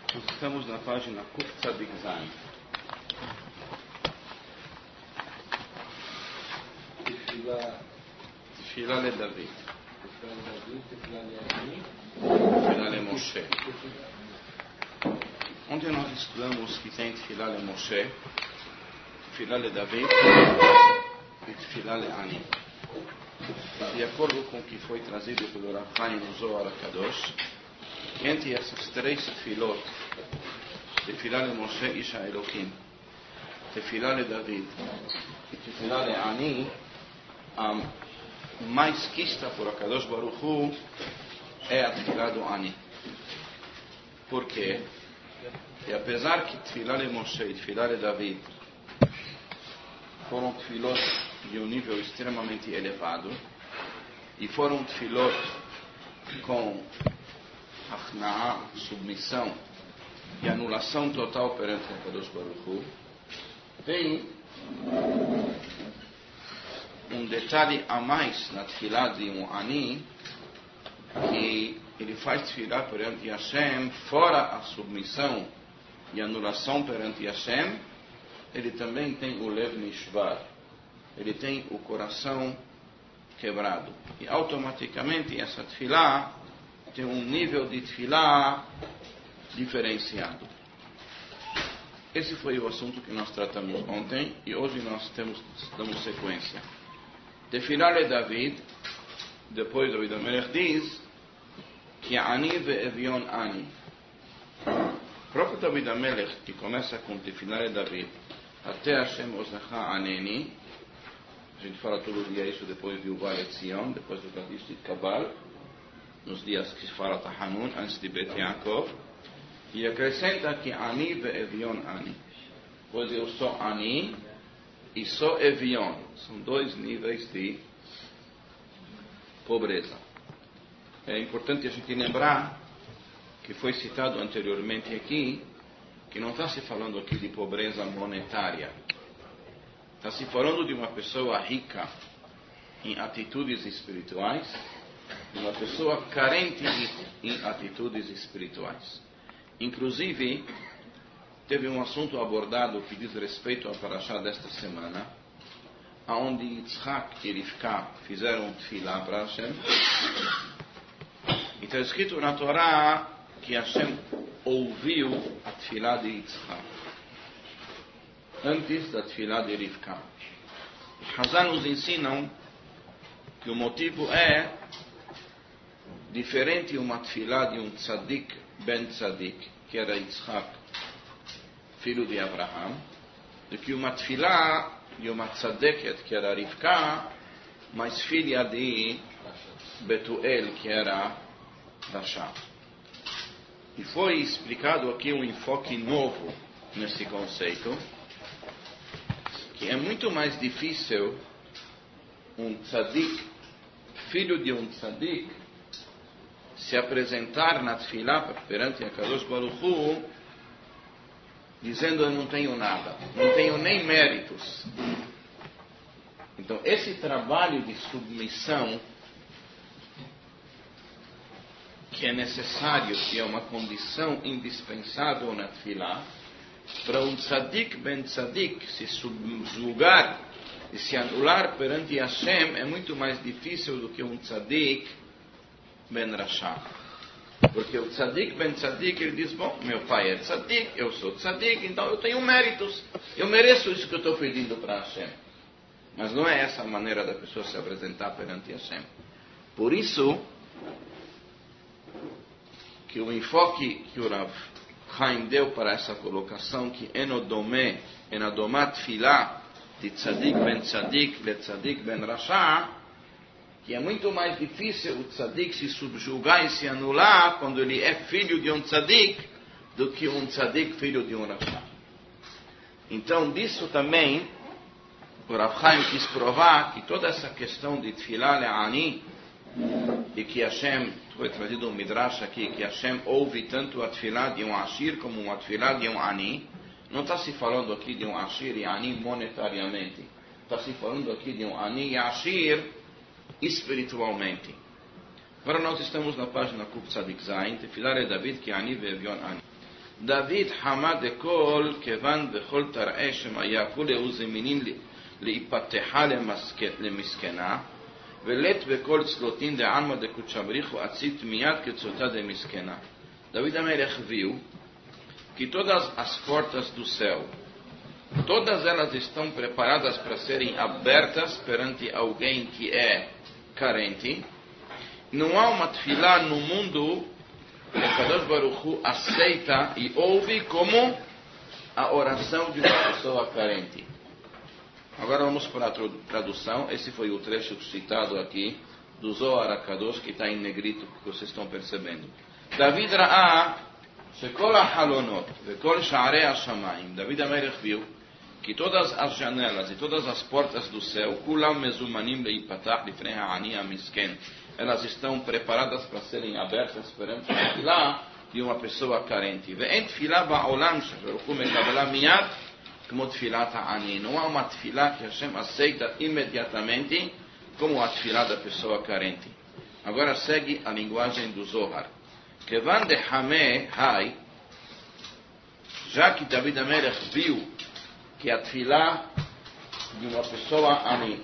Nós estamos na página Kuf Tzadik Zayin. Tefilá le David. Tefilá le Moshe. Ontem nós estudamos que tem Tefilá le Moshe, Tefilá le David e Tefilá le Ani. De acordo com o que foi trazido pelo Rav Chaim no Zohar HaKadosh, entre essas três tefilot, Tefilá le Moshe Ish HaElokim, Tefilá le David e Tefilá le Ani, a mais quista por HaKadosh Baruch Hu é a Tefilá do Ani. Por quê? E apesar que Tefilá le Moshe e Tefilá le David foram tefilot de um nível extremamente elevado e foram tefilot com achna'ah, submissão e anulação total perante a Kadosh Baruch Hu, tem um detalhe a mais na tefilá de um Ani, que ele faz tefilá perante Hashem fora a submissão e anulação perante Hashem. Ele também tem o Lev Nishbar, ele tem o coração quebrado. E automaticamente essa tefilá tem um nível de tefilá diferenciado. Esse foi o assunto que nós tratamos ontem e hoje nós damos sequência. Tefilá le David, depois o David HaMelech diz que Ani ve'evion Ani. O próprio David HaMelech, que começa com Tefilá le David, até Hashem Ozacha Aneni, a gente fala todo dia isso depois de Uva Etzion, depois do Kadish de Kabal, nos dias que se fala Tahanun, antes de Bet Yaakov, e acrescenta que Ani ve'evion Ani, pois eu sou Ani e sou Evion, são dois níveis de pobreza. É importante a gente lembrar que foi citado anteriormente aqui, que não está se falando aqui de pobreza monetária. Está se falando de uma pessoa rica em atitudes espirituais, de uma pessoa carente em atitudes espirituais. Inclusive, teve um assunto abordado que diz respeito à parashá desta semana, onde Yitzhak e Rivka fizeram tefilá para Hashem. E está escrito na Torá que Hashem ouviu a tefilá de Yitzhak antes da tefilá de Rivka. Os Hazan nos ensinam que o motivo é diferente uma tefilá de um tzadik ben tzadik, que era Yitzhak, filho de Abraham, do que uma tefilá de uma tzadeket, que era Rivka, mas filha de Betuel, que era Rasha. E foi explicado aqui um enfoque novo nesse conceito, que é muito mais difícil um tzadik, filho de um tzadik, se apresentar na tefilá perante a Kadosh Baruch Hu, dizendo: eu não tenho nada, não tenho nem méritos. Então esse trabalho de submissão, que é necessário, que é uma condição indispensável na tefilá, para um tzadik ben tzadik se subjugar e se anular perante Hashem, é muito mais difícil do que um tzadik ben rasha. Porque o tzadik ben tzadik, ele diz: bom, meu pai é tzadik, eu sou tzadik, então eu tenho méritos, eu mereço isso que eu estou pedindo para Hashem. Mas não é essa a maneira da pessoa se apresentar perante Hashem. Por isso que o enfoque que o Rav Chaim deu para essa colocação, que enodome, enadomat filá, de tzadik le tzadik ben rasha, que é muito mais difícil o tzadik se subjugar e se anular quando ele é filho de um tzadik, do que um tzadik filho de um rasha. Então disso também o Rav Chaim quis provar que toda essa questão de tefilá le'ani, e que Hashem, foi trazido um midrash aqui, que Hashem ouve tanto a tefilá de um ashir como a tefilá de um ani. Não está se falando aqui de um ashir e ani monetariamente, está se falando aqui de um ani e ashir espiritualmente. Agora nós estamos na página Kuf Tzadik Zayin, Tefilá le David, que ani ve'evion ani. דוד חמד הכל כיוון וכל תראה שמהיה כולהו זמינים להיפתחה למסכנה ולט בכל צלוטין דעלמא דקודשא בריחו עצית מיד כצותה דמסכנה. David Amelech viu que todas as portas do céu, todas elas estão preparadas para serem abertas perante alguém que é carente. Não há uma tefilá no mundo que Kadosh Baruch Hu aceita e ouve como a oração de uma pessoa carente. Agora vamos para a tradução. Esse foi o trecho citado aqui do Zohar HaKadosh, que está em negrito, que vocês estão percebendo. David ראה שכל החלונות וכל שערי השמיים, David המלך viu que todas as janelas e todas as portas do céu, כולם מזומנים להיפתח לפני העני המסכן, elas estão preparadas para serem abertas perante a tefilá de uma pessoa carente. ואין תפילה בעולם שברוך הוא מקבלה מיד כמו תפילת העני. Não há uma tefilá que Hashem aceita imediatamente como a tefilá da pessoa carente. Agora segue a linguagem do Zohar. כיוון דחמא היי, já que David Amelech viu que a tefilá de uma pessoa ani,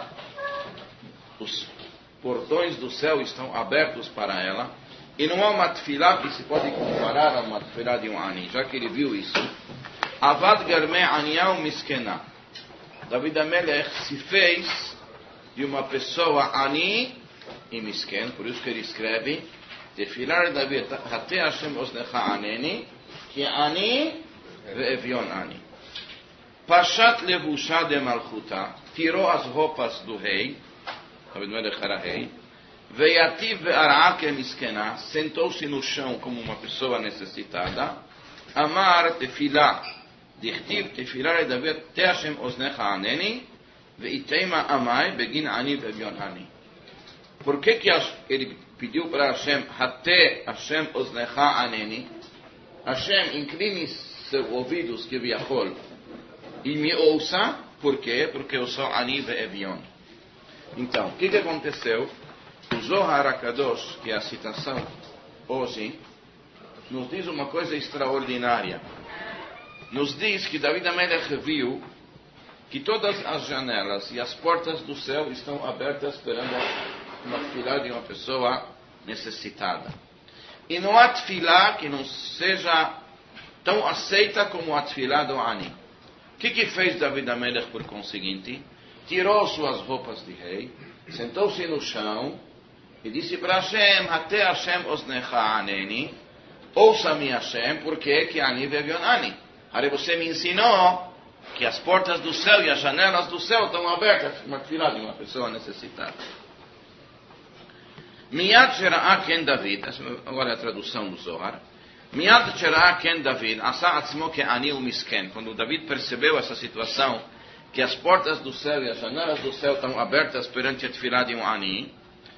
os portões do céu estão abertos para ela, e não há uma tefilá que se pode comparar a uma tefilá de um ani, já que ele viu isso. Avad garmé aniyahu miskena. David Amelech se fez de uma pessoa ani e misken, por isso que ele escreve תפילה לדוד, הטה השם אוזנך ענני, כי אני ואביון אני. פשט לבושה דמלכותה, תירו as roupas do rei, David Melech era rei, ויתיב והרעה כמסכנה, sentou-se no chão como uma pessoa necessitada, אמר תפילה, דכתיב תפילה לדוד, תה השם אוזנך ענני, ואיתמה עמי בגין אני ואביון אני. Por que ele pediu para Hashem, Hateh Hashem Oznecha Aneni, Hashem, incline seus ouvidos que viajou e me ouça? Por quê? Porque eu sou Ani ve Evion. Então, o que aconteceu? O Zohar HaKadosh, que é a citação hoje, nos diz uma coisa extraordinária. Nos diz que David Amelech viu que todas as janelas e as portas do céu estão abertas perante uma tefilá de uma pessoa necessitada. E não há tefilá que não seja tão aceita como a tefilá do ani. O que fez David Amelech por conseguinte? Tirou suas roupas de rei, sentou-se no chão e disse para Hashem, Hateh Hashem Oznecha Aneni, ouça-me Hashem, porque que ani vevion ani. Aí você me ensinou que as portas do céu e as janelas do céu estão abertas, uma tefilá de uma pessoa necessitada. מיד שראה כן דוד, agora a tradução do Zohar, מיד שראה כן דוד, עשה עצמו כעני ומסכן. Quando David percebeu essa situação, que as portas do céu e as janelas do céu estão abertas perante a tefilá de um ani,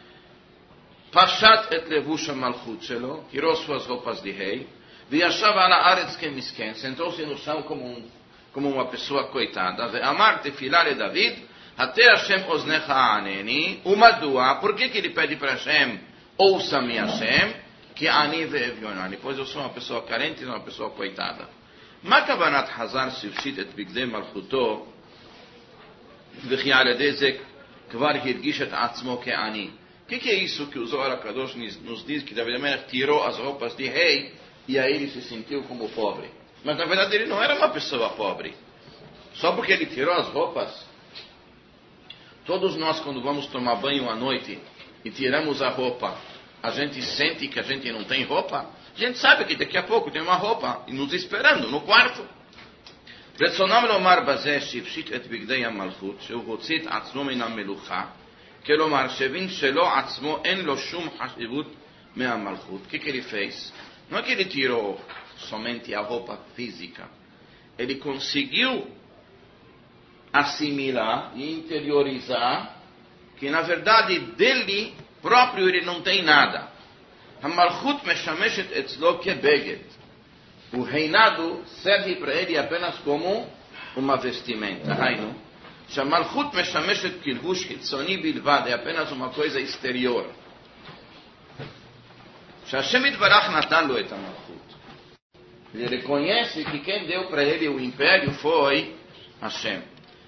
פשט את לבוש המלכות שלו, tirou suas roupas de rei, וישב על הארץ כמסכן, sentou-se no chão como uma pessoa coitada, ואמר תפילה לדוד, Até Hashem Oznecha Aneni, Umadua, por que ele pede para Hashem, ouça-me Hashem, que Ani ve'evionani, pois eu sou uma pessoa carente e uma pessoa coitada. Ma kavanat Hazar sifshit et bigdei malchuto, וכי על ידי זה כבר הרגיש את עצמו כעני. O que é isso que o Zohar HaKadosh nos diz que David Amelech tirou as roupas de rei e aí ele se sentiu como pobre? Mas na verdade ele não era uma pessoa pobre. Só porque ele tirou as roupas. Todos nós, quando vamos tomar banho à noite e tiramos a roupa, a gente sente que a gente não tem roupa? A gente sabe que daqui a pouco tem uma roupa nos esperando no quarto. רצונם לומר בזה שהפשיט את בגדי המלכות, שהוא הוציא את עצמו מן המלוכה, כלומר שהבין שלא עצמו אין לו שום חשיבות מהמלכות. O que ele fez? Não é que ele tirou somente a roupa física. Ele conseguiu assimilar e interiorizar que na verdade dele próprio ele não tem nada. המלכות משמשת אצלו כבגד. O reinado serve para ele apenas como uma vestimenta. Hainu, שהמלכות משמשת כלבוש חיצוני בלבד, é apenas uma coisa exterior. שהשם יתברך נתן לו את המלכות. Ele reconhece que quem deu para ele o império foi Hashem.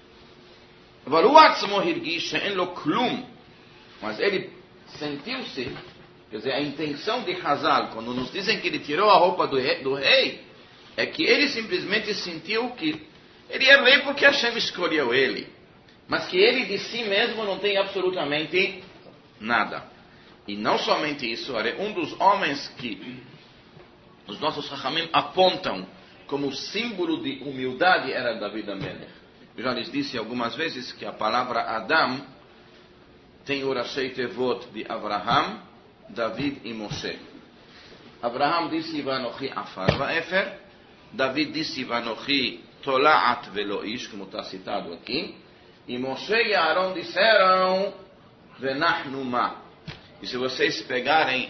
Mas ele sentiu-se, quer dizer, a intenção de Hazal, quando nos dizem que ele tirou a roupa do rei, é que ele simplesmente sentiu que ele é rei porque Hashem escolheu ele, mas que ele de si mesmo não tem absolutamente nada. E não somente isso, um dos homens que os nossos Chachamim apontam como símbolo de humildade era David HaMelech. Eu já lhes disse algumas vezes que a palavra Adam tem o Rashei Tevot de Abraham, David e Moshe. Abraham disse Vanochi Afar Vaefer, David disse Vanochi Tolaat Veloish, como está citado aqui, e Moshe e Aaron disseram Venachnu Ma. E se vocês pegarem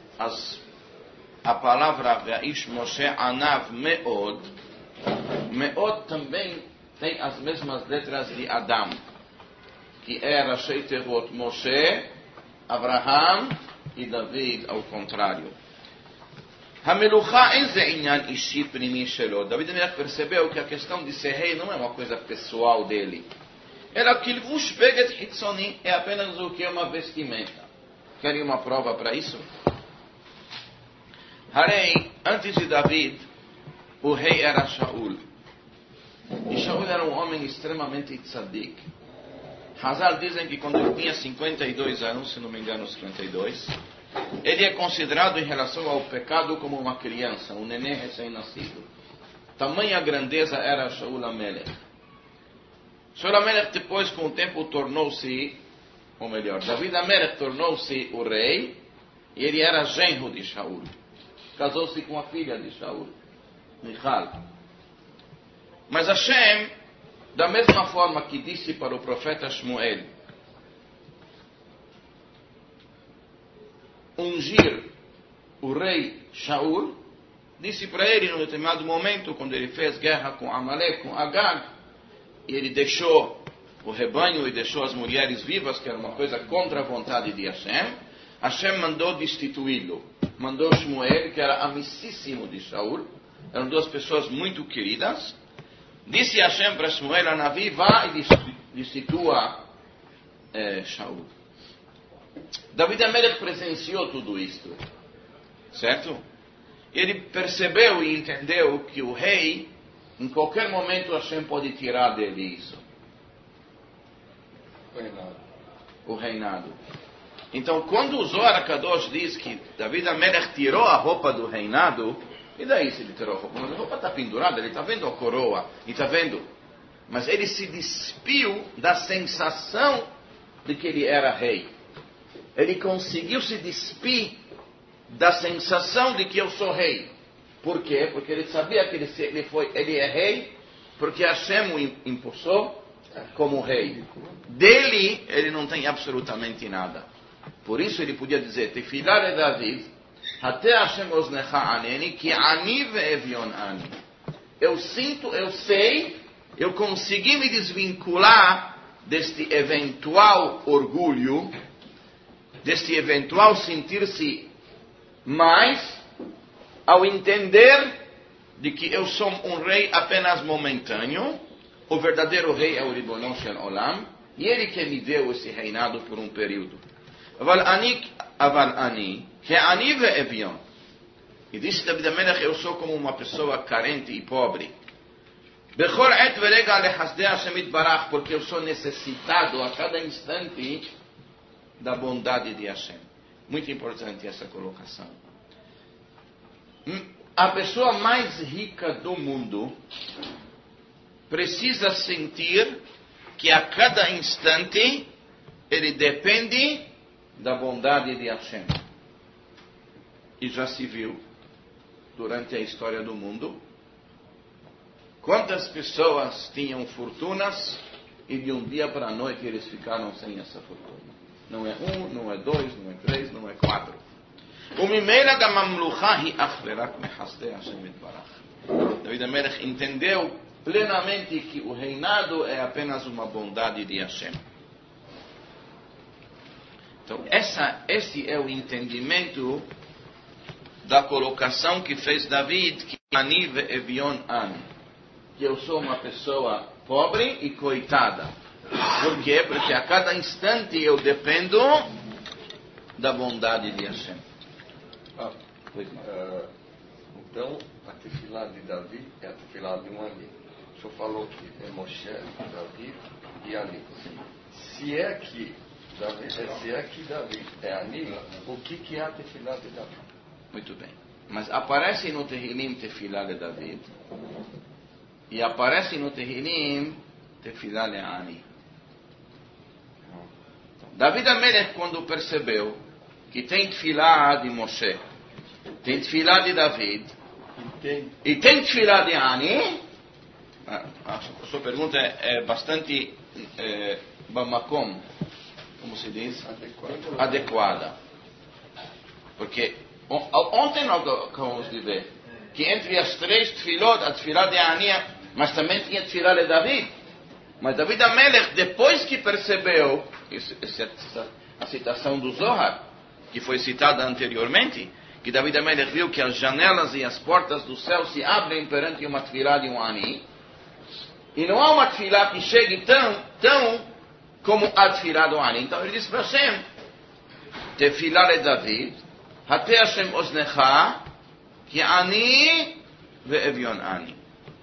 a palavra Vaish Moshe Anav Meod, Meod também tem as mesmas letras de Adam, que era Rashei Tevot Moshe, Abraham e David ao contrário. Hameluchá enze inyan ishi primi shelo. David HaMelech percebeu que a questão de ser rei não é uma coisa pessoal dele. Ela kilvush beget hitzoni, é apenas o que é uma vestimenta. Querem uma prova para isso? Harei, antes de David, o rei era Shaul. E Shaul era um homem extremamente tzadik. Hazal dizem que quando ele tinha 52 anos, se não me engano 52, ele é considerado em relação ao pecado como uma criança, um neném recém-nascido. Tamanha grandeza era Shaul HaMelech. Shaul HaMelech depois com o tempo tornou-se, ou melhor, David HaMelech tornou-se o rei, e ele era genro de Shaul. Casou-se com a filha de Shaul, Michal. Mas Hashem, da mesma forma que disse para o profeta Shmuel ungir o rei Shaul, disse para ele num determinado momento, quando ele fez guerra com Amalek, com Agag, e ele deixou o rebanho e deixou as mulheres vivas, que era uma coisa contra a vontade de Hashem, Hashem mandou destituí-lo. Mandou Shmuel, que era amicíssimo de Shaul, eram duas pessoas muito queridas. Disse Hashem para Shmuel, a Navi, vá e destitua Shaul. David HaMelech presenciou tudo isto, certo? Ele percebeu e entendeu que o rei, em qualquer momento Hashem pode tirar dele isso. O reinado. Então, quando o Zohar HaKadosh diz que David HaMelech tirou a roupa do reinado, e daí se ele tirou a roupa? Mas a roupa está pendurada, ele está vendo a coroa, e está vendo. Mas ele se despiu da sensação de que ele era rei. Ele conseguiu se despir da sensação de que eu sou rei. Por quê? Porque ele sabia que ele é rei, porque Hashem o impulsou como rei. Dele, ele não tem absolutamente nada. Por isso ele podia dizer, Tefilá le David, até Hashem oznecha aneni, ki ani ve'evion ani. Eu sinto, eu sei, eu consegui me desvincular deste eventual orgulho, deste eventual sentir-se mais, ao entender de que eu sou um rei apenas momentâneo, o verdadeiro rei é o Ribono Shel Olam, e ele que me deu esse reinado por um período. Aval ani, que ani ve'evion. E disse David HaMelech, eu sou como uma pessoa carente e pobre. Bechol et verega lechasdei Hashem itbarach, porque eu sou necessitado a cada instante da bondade de Hashem. Muito importante essa colocação. A pessoa mais rica do mundo precisa sentir que a cada instante ele depende da bondade de Hashem. E já se viu durante a história do mundo quantas pessoas tinham fortunas e de um dia para a noite eles ficaram sem essa fortuna. Não é um, não é dois, não é três, não é quatro. David HaMelech entendeu plenamente que o reinado é apenas uma bondade de Hashem. Então, esse é o entendimento da colocação que fez David, Ani ve'evion ani. Que eu sou uma pessoa pobre e coitada. Por quê? Porque a cada instante eu dependo da bondade de Hashem. Então, a tefilá de Davi é a tefilá de um Ani. O senhor falou que é Moshe, Davi e Ani. Se é que Davi é Ani, o que é a tefilá de Davi? Muito bem. Mas aparece no Tehilim tefilá de Davi. E aparece no Tehilim tefilá de Ani. David Amelech, quando percebeu que tem tefilá de Moshe, tem tefilá de David, e tem tefilá de Ani, a sua pergunta é bastante bamakom, como se diz? Adequada. Porque ontem nós acabamos de ver que entre as três tefilot, a tefilá de Ani, mas também tinha tefilá de David. Mas David Amelech, depois que percebeu, a citação do Zohar, que foi citada anteriormente, que David Amelech viu que as janelas e as portas do céu se abrem perante uma tefilá de um Ani, e não há uma tefilá que chegue tão como a tefilá do Ani. Então ele disse para Hashem, tefilá de David, Hate Hashem oznecha, ki Ani ve'evion Ani.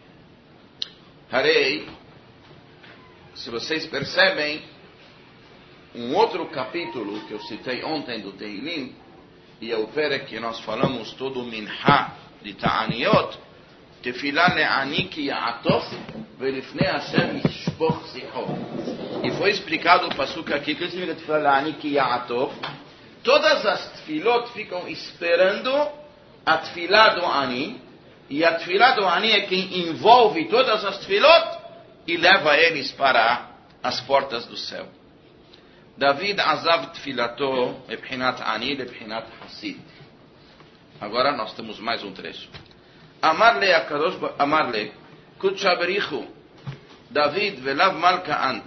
Harei, se vocês percebem, um outro capítulo que eu citei ontem do Tehilim, e é o pere que nós falamos todo o Minha de Ta'aniot, Tefilá le'ani ki ya'atof ve'lifnei Hashem yishpoch zichot. E foi explicado o passuca aqui, que significa Tefilá le'ani ki ya'atof. Todas as tefilot ficam esperando a tefilá do Ani, e a tefilá do Ani é quem envolve todas as tefilot e leva eles para as portas do céu. David azav tfilato lebchinat Ani lebchinat Hasid. Agora nós temos mais um trecho. Amar-le Akadosh, Amar-le Kudsha berichu David velav malka ant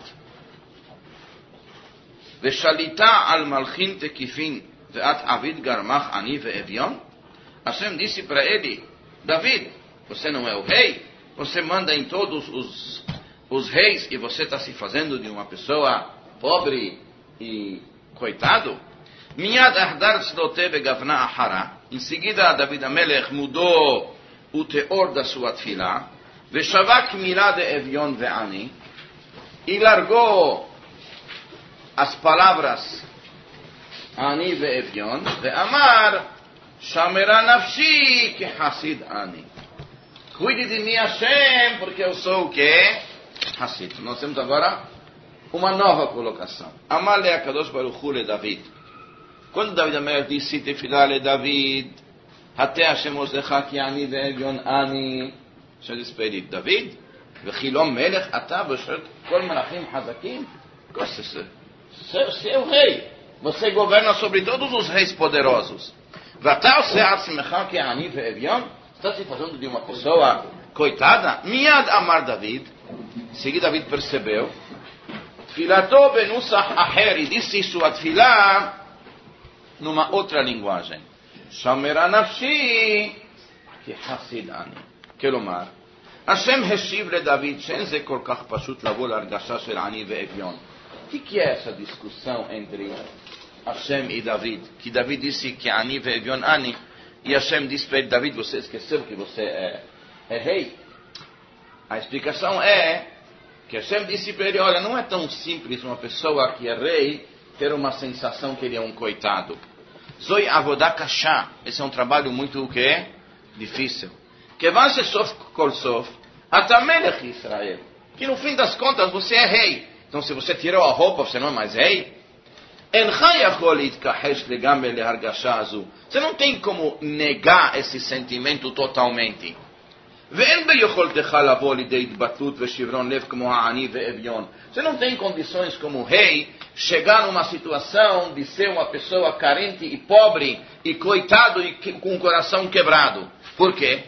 veshalita al malchin tekifin veat avid garmach Ani ve'evion. Hashem disse para ele, David, você não é o rei? Você manda em todos os reis e você está se fazendo de uma pessoa pobre e coitado? Miyad ahdar tzlote begavna ahara. Em seguida, David Amelech mudou o teor da sua tefilá. Veshavak milá de evion ve'ani. E largou as palavras Ani ve'evion. Ve'amar shamera nafshi que hasid Ani. Cuide de mim, Hashem, porque eu sou o quê? Hassid. Nós temos agora uma nova colocação. Amar le Akadosh Baruch Hu le David. Quando David Amelech disse tefilá le David, Hate Hashem ozlecha ki ani ve'evion ani, Hashem disse para ele, David, v'chilom melech ata v'shet kol melachim hazakim. Você é o rei. Você governa sobre todos os reis poderosos. V'ata oseh atzmecha ki ani ve'evion. Está se fazendo de uma pessoa coitada? Miad amar David. Em seguida David percebeu. Tfilato benusach aher. E disse sua tfilá numa outra linguagem. Shamera nafshi ki hasid ani. כלומר, השם השיב לדוד שאין זה כל כך פשוט לבוא להרגשה של עני ואביון. que é essa discussão entre Hashem e David? Que David disse que Ani e Evion Ani, e Hashem disse para ele, David, você esqueceu que você é rei? A explicação é que Hashem disse para ele, olha, não é tão simples uma pessoa que é rei ter uma sensação que ele é um coitado. Zoi avodah kasha. Esse é um trabalho muito o quê? Difícil. Kevan shesof kol sof atamelech Israel. Que no fim das contas você é rei. Então se você tirou a roupa, você não é mais rei? Você não tem como negar esse sentimento totalmente. Você não tem condições como rei chegar numa situação de ser uma pessoa carente e pobre e coitado e com o coração quebrado. Por quê?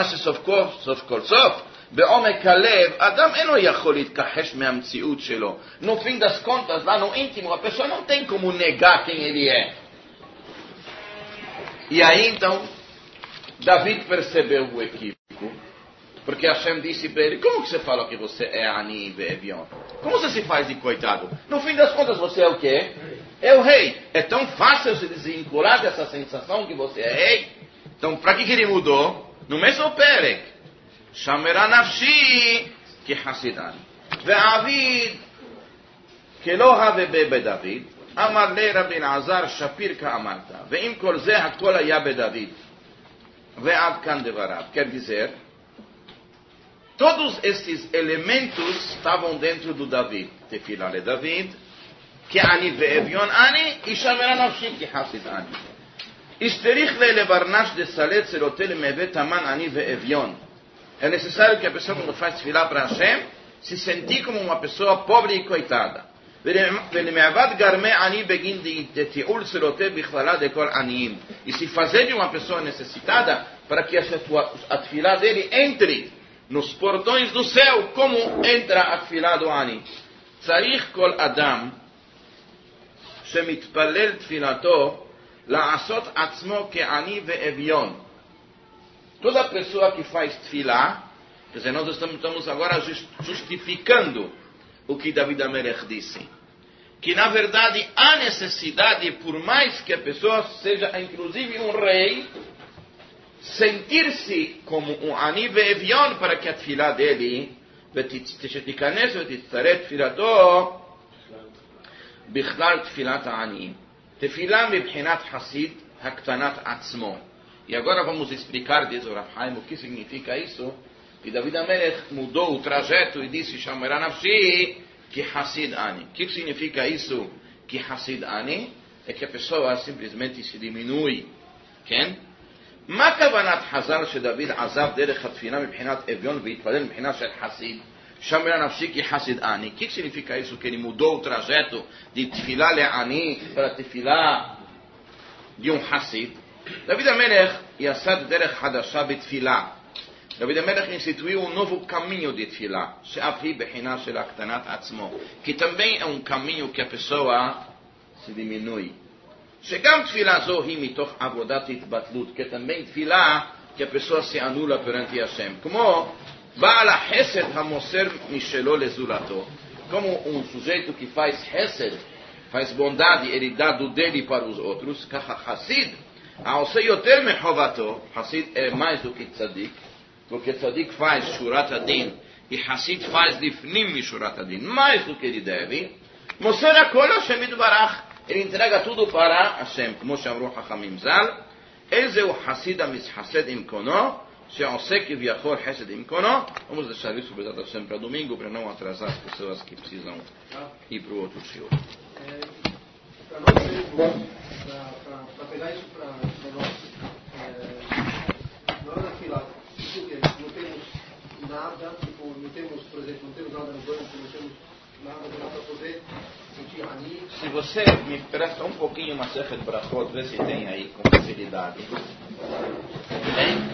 No fim das contas, lá no íntimo, a pessoa não tem como negar quem ele é. E aí então, David percebeu o equívoco, porque Hashem disse para ele, como que você fala que você é Ani Ve'evion? Como você se faz de coitado? No fim das contas, você é o quê? É o rei. É tão fácil se desvincular dessa sensação que você é rei. Então, para que ele mudou? No mesmo Perek. Shamera nafshi ki hasidani. Ve'avid que lo have beDavid. Amar le Rabbi Elazar Shapir ka'amarta. Ve'im kol ze hakol haya beDavid. Ve'ad kan devarav. Quer dizer, todos esses elementos estavam dentro do David. Tefilá le David, que Ani ve'evion Ani, e Shamera nafshi ki hasid Ani. Isterich le levarnash de salet serotel mevet aman Ani ve'evion. É necessário que a pessoa, quando faz tefilá para Hashem, se sentir como uma pessoa pobre e coitada. E se fazer de uma pessoa necessitada para que a tefilá dele entre nos portões do céu, como entra a tefilá do Ani. Tzarich kol adam shemitpalel tfilato la'asot atzmo ke'ani ve'evion. Toda pessoa que faz tefilá, quer dizer, nós estamos agora justificando o que David Amelech disse. Que na verdade há necessidade, por mais que a pessoa seja inclusive um rei, sentir-se como um Ani ve'evion para que a tefilá dele ותיכנס ותצטרף תפילתו בכלל תפילת העניים. תפילה מבחינת חסיד הקטנת עצמו. E agora vamos explicar, diz o Rav Haim, o que significa isso. E David Amelech mudou o trajeto e disse, Shamera nafshi ki hasid ani. O que significa isso, ki hasid ani? É que a pessoa simplesmente se diminui. כן? מה כוונת חז"ל שדוד עזב דרך התפילה מבחינת אביון והתפלל מבחינה של חסיד? Shamera nafshi ki hasid ani. O que significa isso? Que ele mudou o trajeto de tefilá le'ani para tefilá de um hasid. David Amelech yasad derech hadasha betfilá. David Amelech instituiu um novo caminho de tefilá, she'af hi bechina shel aktanat atzmo, que também é um caminho que a pessoa se diminui. שגם תפילה זו היא מתוך עבודת התבטלות, que também תפילה que a pessoa se anula perante Hashem, como בעל החסד המוסר משלו לזולתו, como um sujeito que faz hesed, faz bondade, ele dá do dele para os outros, ככה חסיד, העושה יותר מחובתו, חסיד é mais do que tzadik, porque tzadik faz שורת הדין, e חסיד faz לפנים משורת הדין, mais do que ele deve, מוסר הכל השם יתברך, ele entrega tudo para Hashem, como שאמרו חכמים ז"ל, איזה הוא חסיד המתחסד עם קונו, שעושה כביכול חסד עם קונו. Vamos deixar isso para Hashem para domingo, para não atrasar as pessoas que precisam ir para o outro shiur. Para nós mesmo, para pegar isso para nós, na hora da fila, não temos nada, não temos, por exemplo, não temos nada no banco, não temos nada para poder sentir ani. Se você me presta um pouquinho uma Masechet Brachot, vê se tem aí com facilidade. Tem?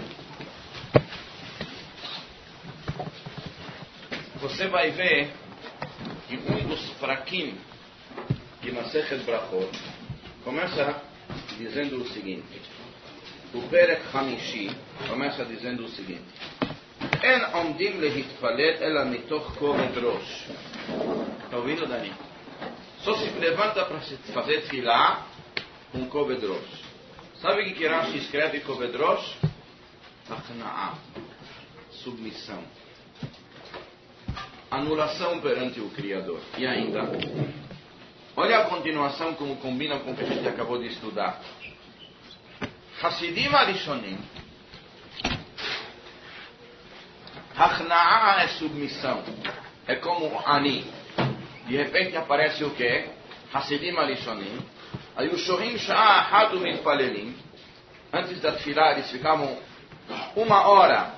Você vai ver que um dos prakim de Masechet Brachot começa dizendo o seguinte. O Perek Hamishi começa dizendo o seguinte. En omdim lehitpalet ela mitoch koved rosh. Está ouvindo, Dani? Só se levanta para fazer tefilá com koved rosh. Sabe o que Rashi escreve koved rosh? Achna'ah. Submissão. Anulação perante o Criador. E ainda, olha a continuação como combina com o que a gente acabou de estudar. Hasidim Arishonim. Achna'ah é submissão. É como Ani. De repente aparece o quê? Hasidim Arishonim. Aí os Shorim Sha'ah Ahad Mitpalelim. Antes da tefilá eles ficavam 1 hora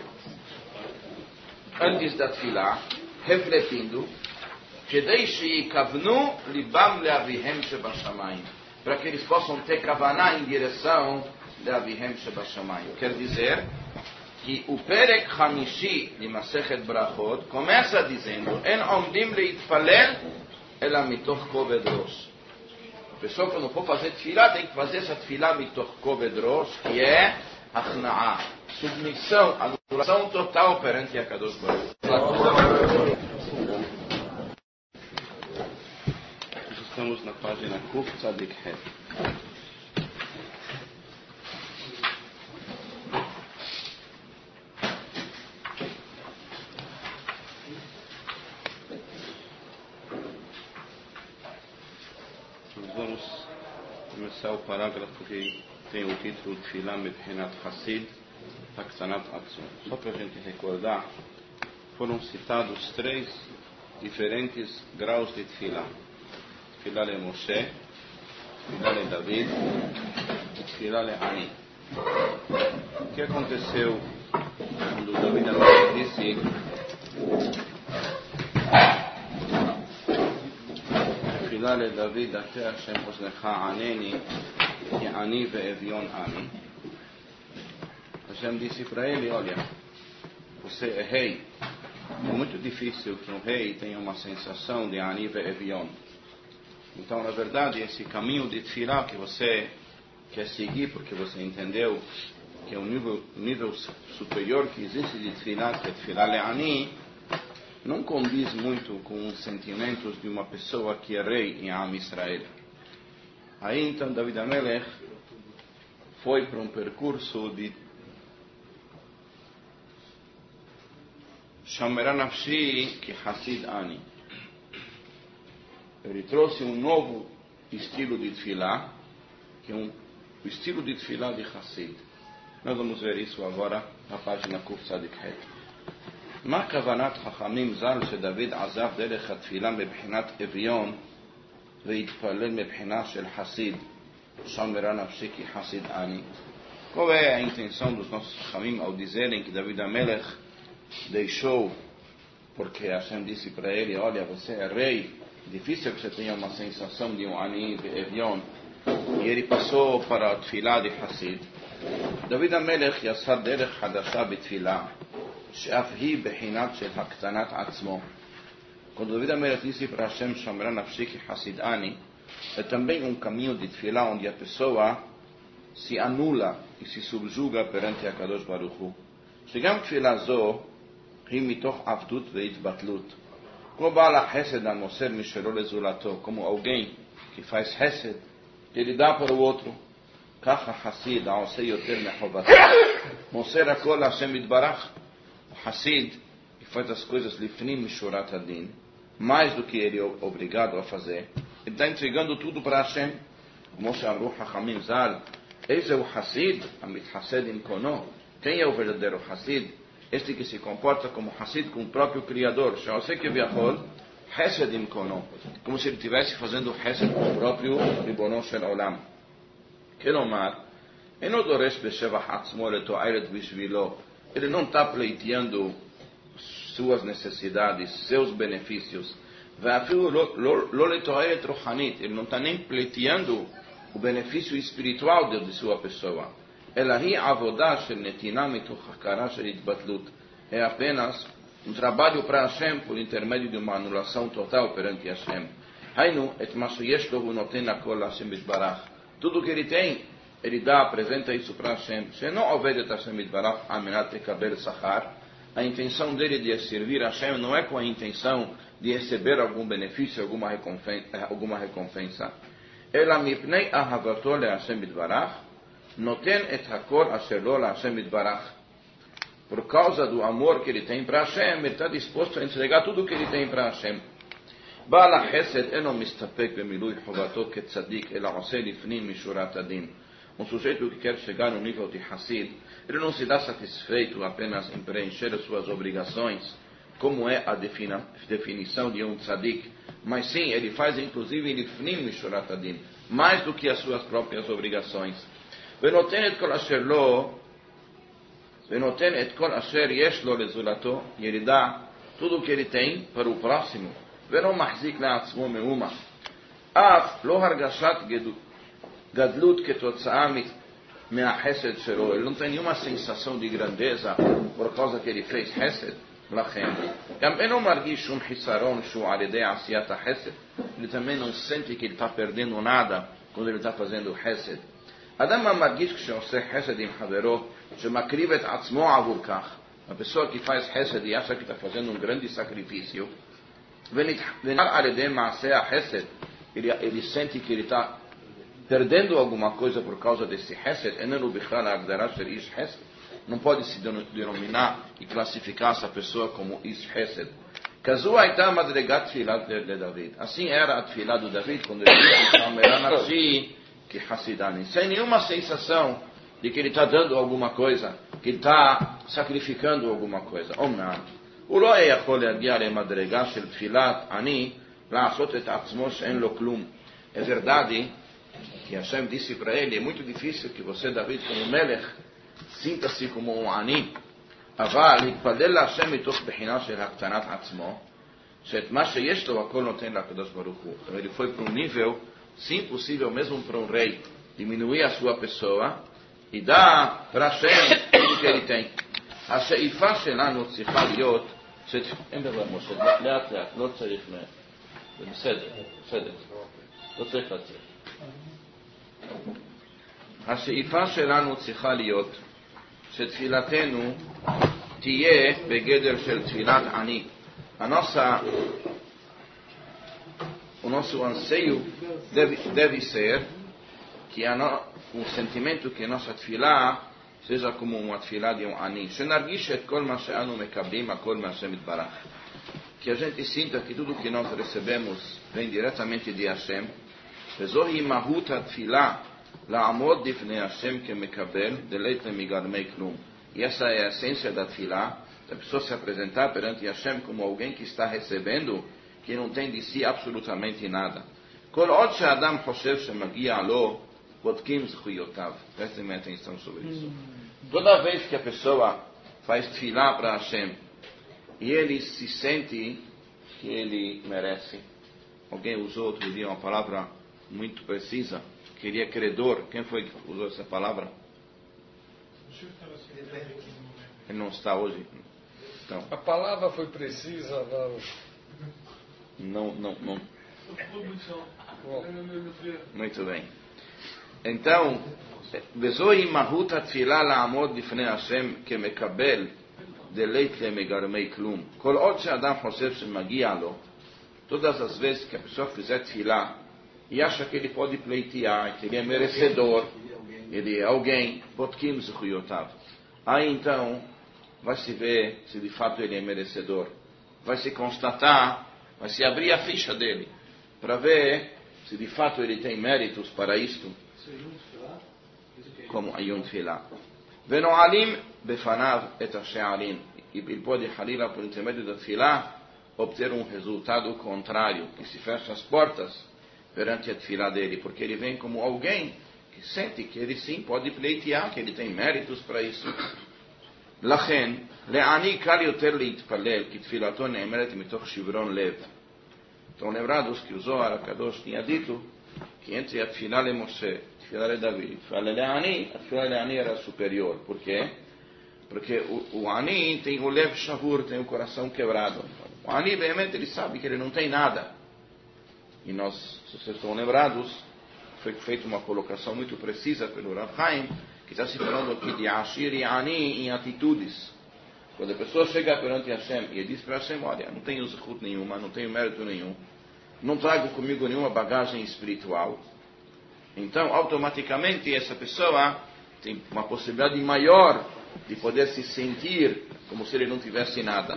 antes da tefilá, refletindo, כדי שיקבנו ליבם לאביהם שבשמיים, para que eles possam ter kavaná em direção de Avihem Shebashamayim. Quer dizer que o Perek Hamishi de Masechet Brachot começa dizendo En omdim leitpalel ela mitoch koved rosh. A pessoa quando for fazer tefilá tem que fazer essa tefilá mitoch koved rosh, que é Achna'ah, submissão, anulação total perante a Kadosh Baruch Hu. Estamos na página Kuf Tzadik Het. Nós vamos começar o parágrafo que tem o título Tfilah Mebhinat Hasid Haktanat Atzmo. Só para a gente recordar, foram citados 3 diferentes graus de Tfilah. Tfilah le Moshe, Tfilah le David e Tfilah le Ani. O que aconteceu quando David disse Tfilah le David Ate Hashem Oznecha Aneni Ani ve'evion Ani. Hashem disse para ele, olha, você é rei. É muito difícil que um rei tenha uma sensação de Ani ve'evion. Então, na verdade, esse caminho de Tfilah que você quer seguir, porque você entendeu que é um nível superior que existe de Tfilah, que é Tfilah le'ani, não condiz muito com os sentimentos de uma pessoa que é rei em Am Israel. Aí então David HaMelech foi para um percurso de Shomerah Nafshi que Hasid Ani. Ele trouxe um novo estilo de Tfilah, que é o estilo de Tfilah de Hasid. Nós vamos ver isso agora na página Kuf Tzadik Het. מה כוונת חכמים ז"ל שדוד עזב דרך התפילה מבחינת אביון והתפלל מבחינה של חסיד, שומרה נפשי כי חסיד אני? Qual é a intenção dos nossos Chachamim ao dizerem que David HaMelech deixou, porque Hashem disse para ele, olha, você é rei, difícil que você tenha uma sensação de um Ani de Evion, e ele passou para a Tfilah de Hasid. David HaMelech יסד דרך חדשה בתפילה, שאף היא בחינת של הקטנת עצמו. Quando David HaMelech disse para Hashem, Shomerah Nafshi ki Hasid Ani, é também um caminho de Tfilah onde a pessoa se anula e se subjuga perante a Kadosh Baruch Hu. שגם תפילה זו היא מתוך עבדות והתבטלות. כמו בעל החסד המוסר משלו לזולתו, como alguém que faz חסד, ele dá para o outro. כך החסיד העושה יותר מחובתו, מוסר הכל להשם יתברך. O Hassid, que faz as coisas lifnim mishurat hadin, mais do que ele é obrigado a fazer, ele está entregando tudo para Hashem. Como chamou Chachamim Zal, esse é o Hassid, amit Hased im kono. Quem é o verdadeiro Hassid? Este que se comporta como Hassid com o próprio Criador. Sha'oseh keviachol, Hesed im kono. Como se ele estivesse fazendo Hesed com o próprio Ribono shel Olam. Kelomar, eno doresh beshevach atzmo leto'eret bishvilo. Ele não está pleiteando suas necessidades, seus benefícios. Ele não está nem pleiteando o benefício espiritual de sua pessoa. É apenas um trabalho para Hashem por intermédio de uma anulação total perante Hashem. Tudo que ele tem, ele dá, apresenta isso para Hashem. A intenção dele de servir a Hashem não é com a intenção de receber algum benefício, alguma recompensa. Ela mipnei ahavato le Hashem yitbarach, noten et hakol asher lo la Hashem yitbarach. Por causa do amor que ele tem para Hashem, ele está disposto a entregar tudo que ele tem para Hashem. בעל החסד אינו מסתפק במילוי חובתו כצדיק, אלא עושה לפנים משורת הדין. Um sujeito que quer chegar no nível de Hassid, ele não se dá satisfeito apenas em preencher as suas obrigações, como é a definição de um tzadik, mas sim, ele faz inclusive lifnim mishurat hadin, mais do que as suas próprias obrigações. ונותן את כל אשר יש לו לזולתו, ele dá tudo o que ele tem para o próximo, ולא מחזיק לעצמו מאומה. אף לא הרגשת גדלות כתוצאה מהחסד שלו. Ele não tem nenhuma sensação de grandeza por causa que ele fez חסד. לכן, גם אינו מרגיש שום חיסרון שהוא על ידי עשיית החסד. Ele também não sente que ele está perdendo nada quando ele está fazendo חסד. אדם המרגיש כשעושה חסד עם חברו, שמקריב את עצמו עבור כך, a pessoa que faz hesed e acha que está fazendo um grande sacrifício, ele sente que ele está perdendo alguma coisa por causa desse hesed, não pode se denominar e classificar essa pessoa como ish hesed. Assim era a tefilá do David, quando ele disse que Hassidani, sem nenhuma sensação de que ele está dando alguma coisa, que ele está sacrificando alguma coisa. הוא לא יכול להגיע למדרגה של תפילת אני לעשות את עצמו שאין לו כלום. É verdade que Hashem disse para ele, é muito difícil que você, David, como melech, sinta-se como um ani, אבל להתפלל להשם מתוך בחינה של הקטנת עצמו, שאת מה שיש לו הכל נותן לקדוש ברוך הוא. Ele foi para um nível, se impossível mesmo para um rei, diminuir a sua pessoa e dar para Hashem tudo que ele tem. השאיפה שלנו צריכה להיות, אין דבר משה, לאט לאט, לא צריך זה בסדר, לא צריך לצאת. השאיפה שלנו צריכה להיות שתפילתנו תהיה בגדר של תפילת עני. O nosso anseio deve ser que o sentimento que a nossa tefilá seja como uma tefilá de um ani. שנרגיש את כל מה שאנו מקבלים, הכל מהשם יתברך. Que a gente sinta que tudo que nós recebemos vem diretamente de Hashem. וזוהי מהות התפילה, לעמוד לפני השם כמקבל, דלית מגרמי כלום. E essa é a essência da tefilá, a pessoa se apresentar perante Hashem como alguém que está recebendo, que não tem de si absolutamente nada. כל עוד שהאדם חושב שמגיע לו, בודקים זכויותיו. Prestem atenção sobre isso. Toda vez que a pessoa faz tefilá para Hashem e ele se sente que ele merece, alguém usou outro dia uma palavra muito precisa, que ele é credor. Quem foi que usou essa palavra? Ele não está hoje. Então, a palavra foi precisa, não. Muito bem. então, וזוהי מהות התפילה לעמוד לפני השם כמקבל דלית למגרמי כלום. כל עוד שאדם חושב שמגיע לו, todas as vezes que a pessoa fizer tefilá e acha que ele pode pleitear, que ele é merecedor, ele é alguém, botkim zechuyotав. Aí então vai se ver se de fato ele é merecedor. Vai se constatar, vai se abrir a ficha dele para ver se de fato ele tem méritos para isto. Como ayun tefilá. ונועלים בפניו את השערים. Ele pode, halila, por intermédio da tefilá, obter um resultado contrário, que se fecha as portas perante a tefilá dele, porque ele vem como alguém que sente que ele sim pode pleitear, que ele tem méritos para isso. לכן, לעני קל יותר להתפלל, כי תפילתו נאמרת מתוך שברון לב. Estão lembrados que o Zohar HaKadosh tinha dito que entre a tefilá de Moshe, a tefilá de David, a tefilá de Ani era superior. Por quê? Porque o Ani tem o lev shavur, tem o coração quebrado. O Ani, realmente, ele sabe que ele não tem nada. E nós, se vocês estão lembrados, foi feita uma colocação muito precisa pelo Rav Chaim, que está se falando aqui de Ashir e Ani em atitudes. Quando a pessoa chega perante Hashem e diz para Hashem, olha, não tenho zechut nenhuma, não tenho mérito nenhum, não trago comigo nenhuma bagagem espiritual, então automaticamente essa pessoa tem uma possibilidade maior de poder se sentir como se ele não tivesse nada.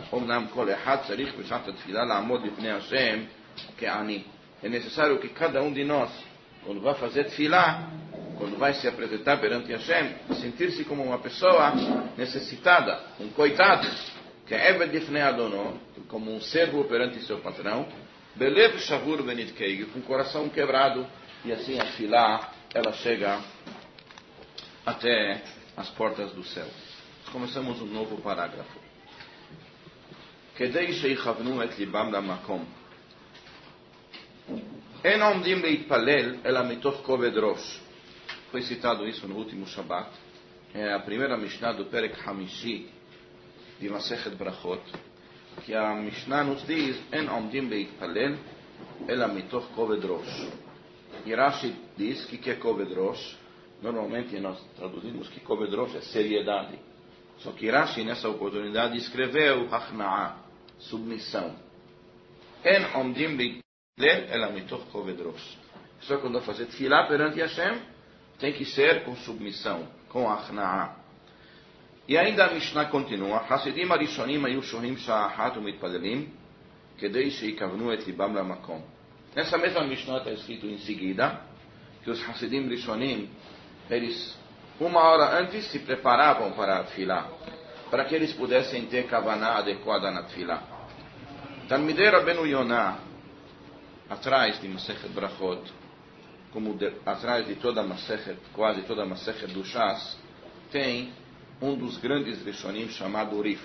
É necessário que cada um de nós, quando vai fazer tefilá, quando vai se apresentar perante Hashem, sentir-se como uma pessoa necessitada, um coitado, que é Eved Lifnei Adono, como um servo perante seu patrão, Belev Shavur Benitkeig, com o coração quebrado, e assim a tefilá, ela chega até as portas do céu. Começamos um novo parágrafo. כדי שיכוונו את ליבם למקום. אין עומדים להתפלל אלא מתוך כובד ראש. Foi citado isso no último Shabbat. É a primeira Mishnah do Perek Hamishi de Masechet Brachot, que a Mishnah nos diz אין עומדים להתפלל אלא מתוך כובד ראש. E Rashi diz que é כובד ראש, Normalmente nós traduzimos que Koved Rosh é seriedade. Só que Rashi, nessa oportunidade, escreveu Hachna'a, submissão. En omdim b'lel ela mitoch Koved Rosh. Só quando fazer tefilá perante Hashem, tem que ser com submissão, com Hachna'a. E ainda a Mishnah continua, Hasidim arishonim ayu shohim sha'ahat umitpadelim, kedei sheikavnu et libam lamakom. Nessa mesma Mishnah está escrito em seguida, que os Hasidim rishonim, eles, uma hora antes, se preparavam para a tefilá, para que eles pudessem ter kavaná adequada na tefilá. Talmidei Rabbeinu Yonah, atrás de Masechet Brachot, como atrás de toda a Masechet, quase toda a Masechet do Shas, tem um dos grandes Rishonim chamado Rif,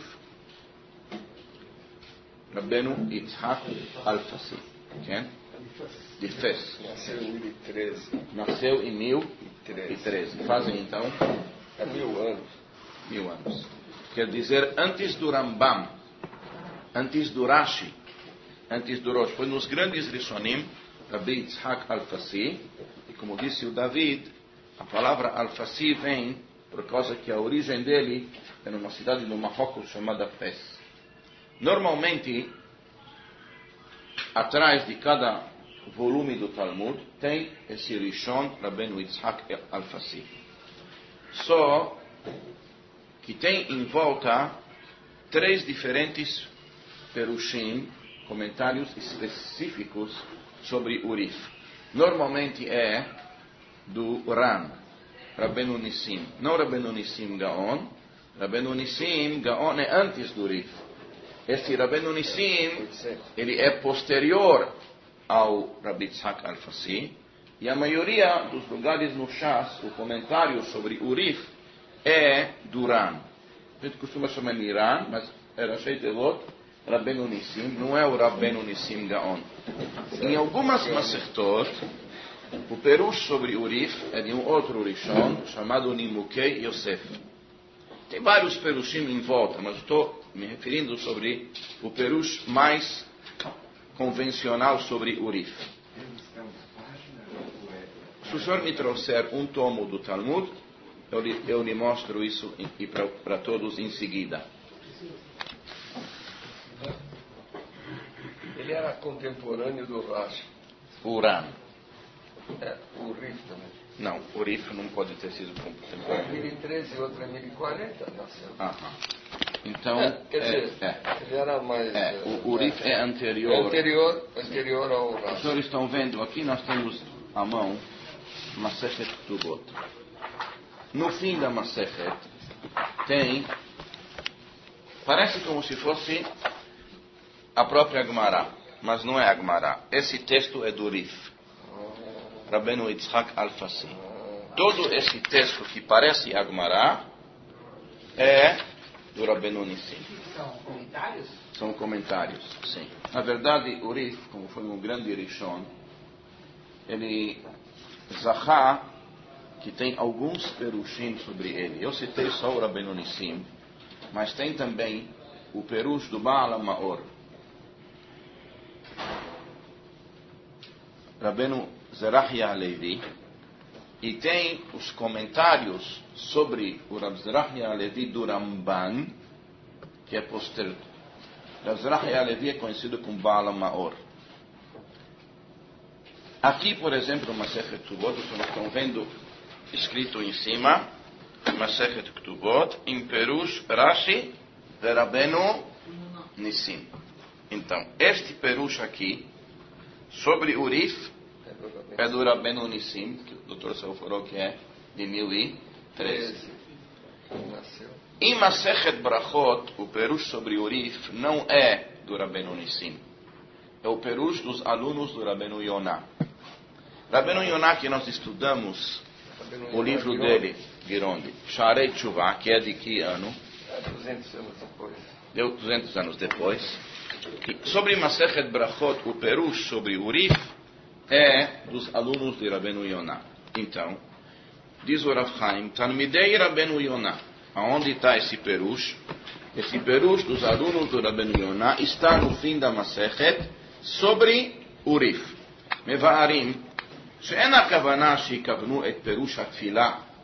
Rabbeinu Yitzhak Alfasi, de Fez. Nasceu em 1013. Nasceu em 1013. Fazem então 1000 anos. 1000 anos. Quer dizer, antes do Rambam, antes do Rashi, antes do Rosh. Foi nos grandes Rishonim, Rabbi Yitzhak Alfasi, e como disse o David, a palavra Alfasi vem por causa que a origem dele é numa cidade do Marrocos chamada Fez. Normalmente, atrás de cada volume do Talmud, tem esse Rishon, Rabbeinu Yitzhak Alfasi. Só que tem em volta 3 diferentes perushim, comentários específicos sobre Urif. Normalmente é do Ran, Rabbeinu Nissim. Não Rabbeinu Nissim Gaon. Rabbeinu Nissim Gaon é antes do Urif. Esse Rabbeinu Nissim, ele é posterior ao Rabbi Yitzhak Alfasi, e a maioria dos lugares no Shas, o comentário sobre Urif é do Ran. A gente costuma chamar de Ran, mas é Rashi Tevot, Rabbeinu Nissim, não é o Rabbeinu Nissim Gaon. Em algumas Masechtot, o perush sobre Urif é de um outro Rishon, chamado Nimukei Yosef. Tem vários perushim em volta, mas estou me referindo sobre o perush mais convencional sobre Urif. Se o senhor me trouxer um tomo do Talmud, eu lhe mostro isso para todos em seguida. Ele era contemporâneo do Rashi. Uran. O Rif também. Não, Urif não pode ter sido contemporâneo. 1013 e outro é 1040, nasceu. Então, quer dizer, ele era mais... o Urif é anterior. Anterior ao Os Rashi. senhores estão vendo, aqui nós temos à mão Masechet Ktubot. No fim da Masechet tem, parece como se fosse a própria Gemara, mas não é a Gemara. Esse texto é do Urif, Rabbeinu Yitzhak Alfasi. Todo esse texto que parece a Gemara é do Rabbeinu Nissim. São comentários? São comentários, sim. Na verdade, Urif, como foi um grande Rishon, ele Zahá, que tem alguns perushim sobre ele. Eu citei só o Rabbeinu Nissim, mas tem também o perush do Baal HaMaor, Rabbeinu Zerachia Halevi, e tem os comentários sobre o Rab Zerachia Halevi do Ramban, que é posterior. Rab Zerachia Halevi é conhecido como Baal HaMaor. Aqui, por exemplo, Masechet Ktubot, vocês estão vendo escrito em cima, Masechet Ktubot, em Perush Rashi de Rabbeinu Nissim. Então, este Perush aqui, sobre Urif, é do Rabbeinu Nissim, que o Dr. Saul falou que é de 1013. Em Masechet Brachot, o Perush sobre Urif não é do Rabbeinu Nissim. É o Perush dos alunos do Rabbeinu Yonah. Rabbeinu Yonah, que nós estudamos o livro dele, Girondi, Sharei Tshuva, que é de que ano? 200 anos depois. Deu 200 anos depois. Sobre Masechet Brachot, o Perush sobre Urif é dos alunos de Rabbeinu Yonah. Então, diz o Rav Chaim, Talmidei Rabbeinu Yonah. Aonde está esse Perush? Esse Perush dos alunos do Rabbeinu Yonah está no fim da Masechet sobre Urif. Mevarim, שאין הכוונה שיקבנו את פירוש התפילה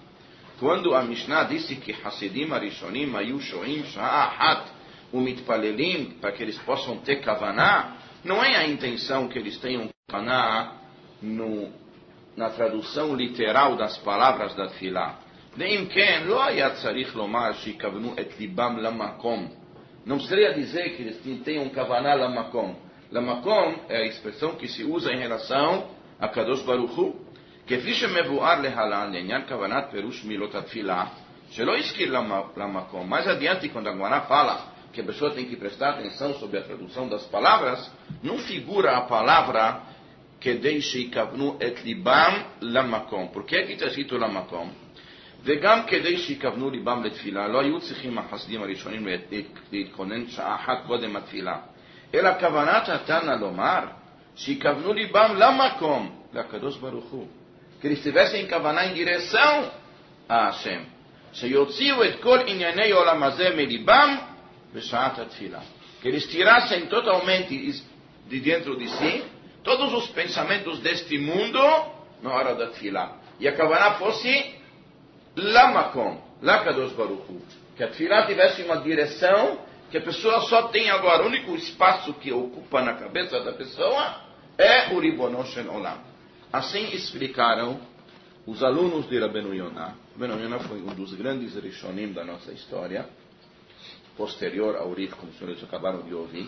quando a Mishnah disse que Hasidim Arishonim Ayu Shoim Sha'ahat Umitpalelim, para que eles possam ter Kavaná, não é a intenção que eles tenham Kavaná na tradução literal das palavras da Tfilah. Deim ken lo hayat tzarich lomar shikavnu et libam lamakom. Não seria dizer que eles tenham Kavaná lamakom. Lamakom é a expressão que se usa em relação a Kadosh Baruch Hu. כפי שמבואר להלן לעניין כוונת פירוש מילות התפילה, שלא הזכיר למקום. Mais adiante, quando a Gemara fala que a pessoa tem que prestar atenção sobre a tradução das palavras, não figura a palavra כדי שיקבנו את ליבם למקום. por que aqui está escrito למקום? וגם כדי שיקבנו ליבם לתפילה, לא היו צריכים החסידים הראשונים להתכונן שעה אחת קודם התפילה. אלא כוונת התנא לומר, שיקבנו ליבם למקום, לקדוש ברוך הוא. que eles tivessem Kavaná em direção a Hashem. שיוציאו את כל ענייני עולם הזה מליבם בשעת התפילה. Que eles tirassem totalmente de dentro de si todos os pensamentos deste mundo na hora da tefilá. E a Kavaná fosse Lamakom, Lakadosh Baruch Hu. Que a tefilá tivesse uma direção que a pessoa só tem agora. O único espaço que ocupa na cabeça da pessoa é o Ribono Shel Olam. Assim explicaram os alunos de Rabbeinu Yonah. Rabbeinu Yonah foi um dos grandes Rishonim da nossa história, posterior ao Rif, como os senhores acabaram de ouvir.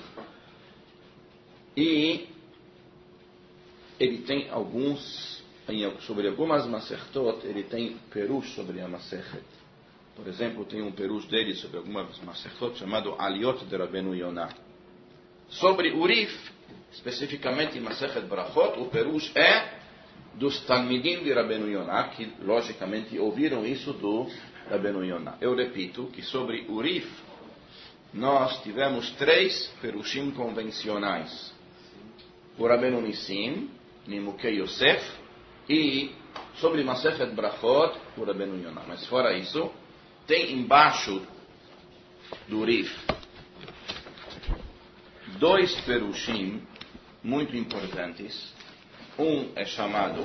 E ele tem sobre algumas Masertot, ele tem perush sobre a Masechet. Por exemplo, tem um perush dele sobre algumas Masertot chamado Aliot de Rabbeinu Yonah. Sobre o Rif, especificamente em Masechet Brachot, o perush é dos Talmidim de Rabbeinu Yonah, que logicamente ouviram isso do Rabbeinu Yonah. Eu repito que sobre o Rif, nós tivemos 3 perushim convencionais. O Rabbeinu Nissim, Nimukei Yosef, e sobre Masechet Brachot, o Rabbeinu Yonah. Mas fora isso, tem embaixo do Rif 2 perushim muito importantes. Um é chamado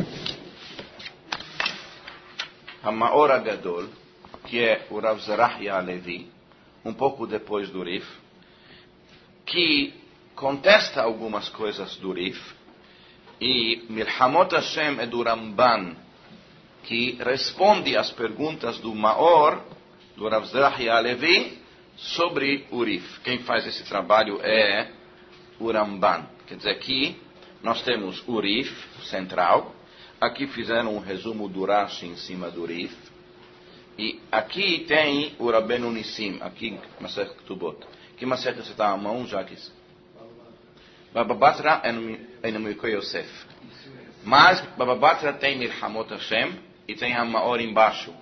Hamaor Agadol, que é o Rav Zerahia Alevi, um pouco depois do Rif, que contesta algumas coisas do Rif, e Milhamot Hashem é do Ramban, que responde às perguntas do Maor, do Rav Zerahia Alevi, sobre o Rif. Quem faz esse trabalho é o Ramban. Quer dizer, aqui nós temos o Rif central, aqui fizeram um resumo do Rashi em cima do Rif, e aqui tem o Rabbeinu Nissim, aqui Masechet Ketubot. Que Masechet você está à mão, Jaques? Baba Batra é no Milkei Yosef. Mas Baba Batra tem Milhamot Hashem e tem Hamaor embaixo.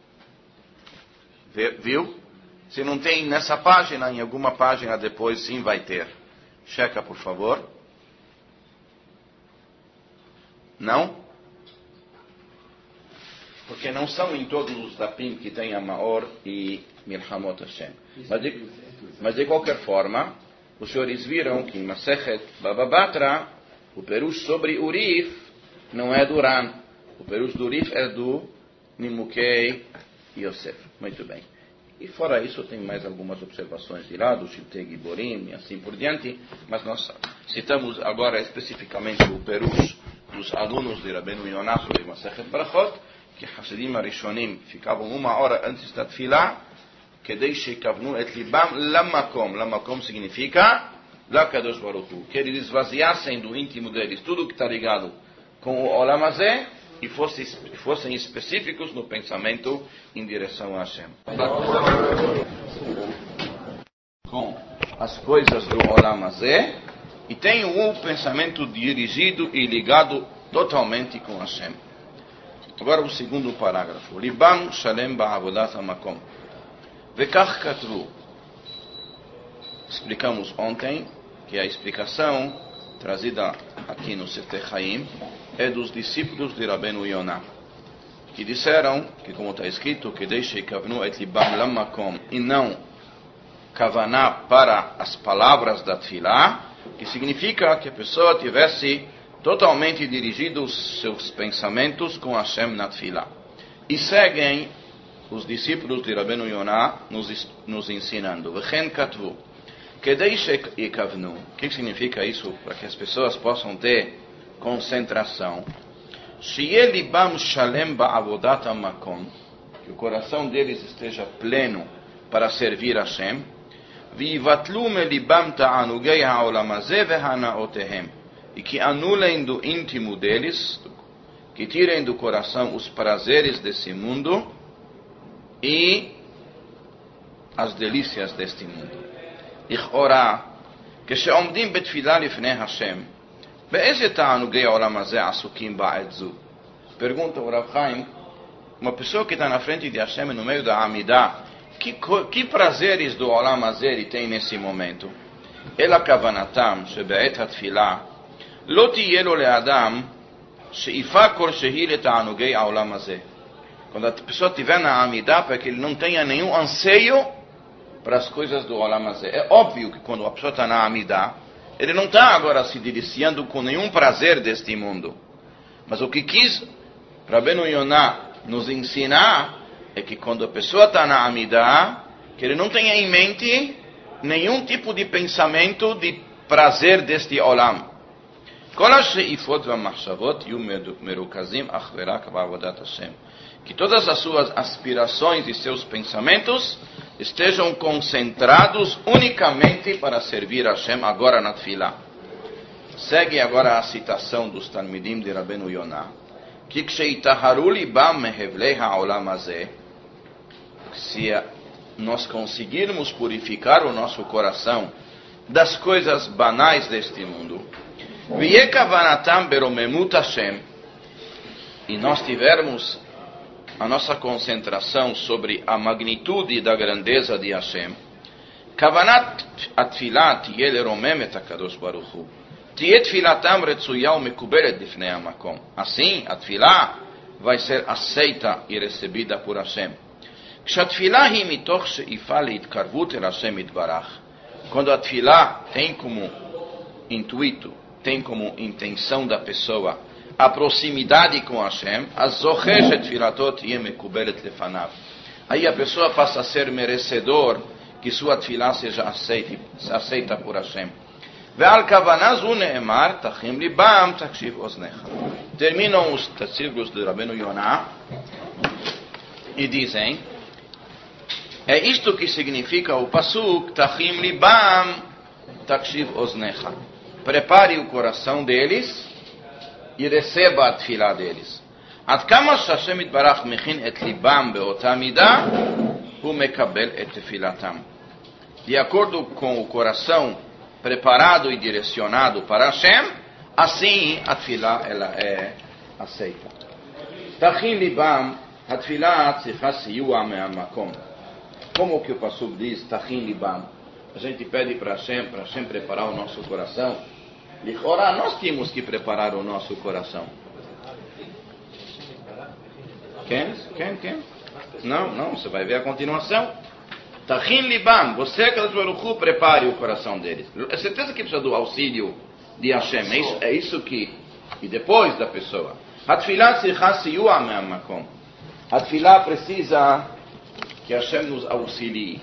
Viu? Se não tem nessa página, em alguma página depois sim vai ter. Checa, por favor. Não? Porque não são em todos os dapim que tem Hamaor e Milhamot Hashem. Mas de qualquer forma, os senhores viram que em Masechet Baba Batra, o perush sobre o Rif não é do Ran. O perush do Rif é do Nimukei Yosef. Muito bem. E fora isso, tem mais algumas observações de lá, do Shiltei Giborim e assim por diante. Mas nós citamos agora especificamente o perush dos alunos de Rabbeinu Yonah sobre Masechet Brachot, que Hasidim Arishonim ficavam 1 hora antes da Tfilah, כדי שיקבנו את ליבם למקום. למקום significa Lakadosh Baruch Hu. Que eles esvaziassem do íntimo deles tudo que está ligado com o Olam Hazeh e fossem específicos no pensamento em direção a Hashem. Com as coisas do Olam Hazeh e tenham o pensamento dirigido e ligado totalmente com Hashem. Agora o segundo parágrafo. Libam shalem ba'avodat hamakom. Vekach katru. Explicamos ontem que a explicação trazida aqui no Sefer Chaim é dos discípulos de Rabbeinu Yonah, que disseram que, como está escrito, que deixe kavnu et libam lamakom, e não kavaná para as palavras da Tfilah, que significa que a pessoa tivesse totalmente dirigido os seus pensamentos com Hashem na Tfilah. E seguem os discípulos de Rabbeinu Yonah nos ensinando. V'chen katvu. Kedei shekavnu. O que significa isso? Para que as pessoas possam ter concentração. Shiye libam shalem ba'avodat hamakom. Que o coração deles esteja pleno para servir a Hashem. V'ivatlu melibam ta'anugei ha'olam hazeh ve'hana'otehem. E que anulem do íntimo deles, que tirem do coração os prazeres desse mundo e as delícias deste mundo. Ichora, כשעומדים בתפילה לפני השם, באיזה תענוגי העולם הזה עסוקים בעת זו? Pergunta o Rav Chaim, uma pessoa que está na frente de Hashem no meio da Amidah, que prazeres do Olam Hazeh ele tem nesse momento? אלא כוונתם שבעת התפילה לא תהיה לו לאדם שאיפה כלשהי לתענוגי העולם הזה. Quando a pessoa estiver na Amidah, para que ele não tenha nenhum anseio para as coisas do Olam Hazeh. É óbvio que quando a pessoa está na Amidah, ele não está agora se deliciando com nenhum prazer deste mundo. Mas o que quis Rabbeinu Yonah nos ensinar é que quando a pessoa está na Amidah, que ele não tenha em mente nenhum tipo de pensamento de prazer deste Olam. כל השאיפות והמחשבות יהיו מרוכזים אך ורק בעבודת השם. Que todas as suas aspirações e seus pensamentos estejam concentrados unicamente para servir a Hashem agora na Tfilah. Segue agora a citação dos Talmidim de Rabbeinu Yonah. Que ksheitaharu libam mehevlei ha'olam hazeh. Se nós conseguirmos purificar o nosso coração das coisas banais deste mundo, ויהיה כוונתם ברוממות השם, e nós tivermos a nossa concentração sobre a magnitude da grandeza de Hashem, כוונת התפילה תהיה לרומם את הקדוש ברוך הוא, תהיה תפילתם רצויה ומקובלת לפני המקום. Assim, a tefilá vai ser aceita e recebida por Hashem. כשהתפילה היא מתוך שאיפה להתקרבות אל השם יתברך, quando a tefilá tem como intuito, tem como intenção da pessoa a proximidade com Hashem, aí a pessoa passa a ser merecedor que sua tefilá seja aceita por Hashem. Terminam os versículos de Rabbeinu Yonah e dizem, é isto que significa o pasuk Tachim libam takshiv oznecha. Prepare o coração deles e receba a tefilá deles. Ad kama Hashem yitbarach mechin et libam beota midah, hu mekabel et tefilatam. De acordo com o coração preparado e direcionado para Hashem, assim a tefilá ela é aceita. Tachin libam, a tefilá tzricha siyua me'amakom. Como que o pasuk diz, Tachin libam? A gente pede para Hashem preparar o nosso coração. Ora, nós tínhamos que preparar o nosso coração. Quem? Não, você vai ver a continuação. Tachin libam, você, Kadosh Baruch Hu, prepare o coração deles. É certeza que precisa do auxílio de Hashem. É isso que... E depois da pessoa. A tefilá tzricha siyua me'amakom. A tefilá precisa que Hashem nos auxilie.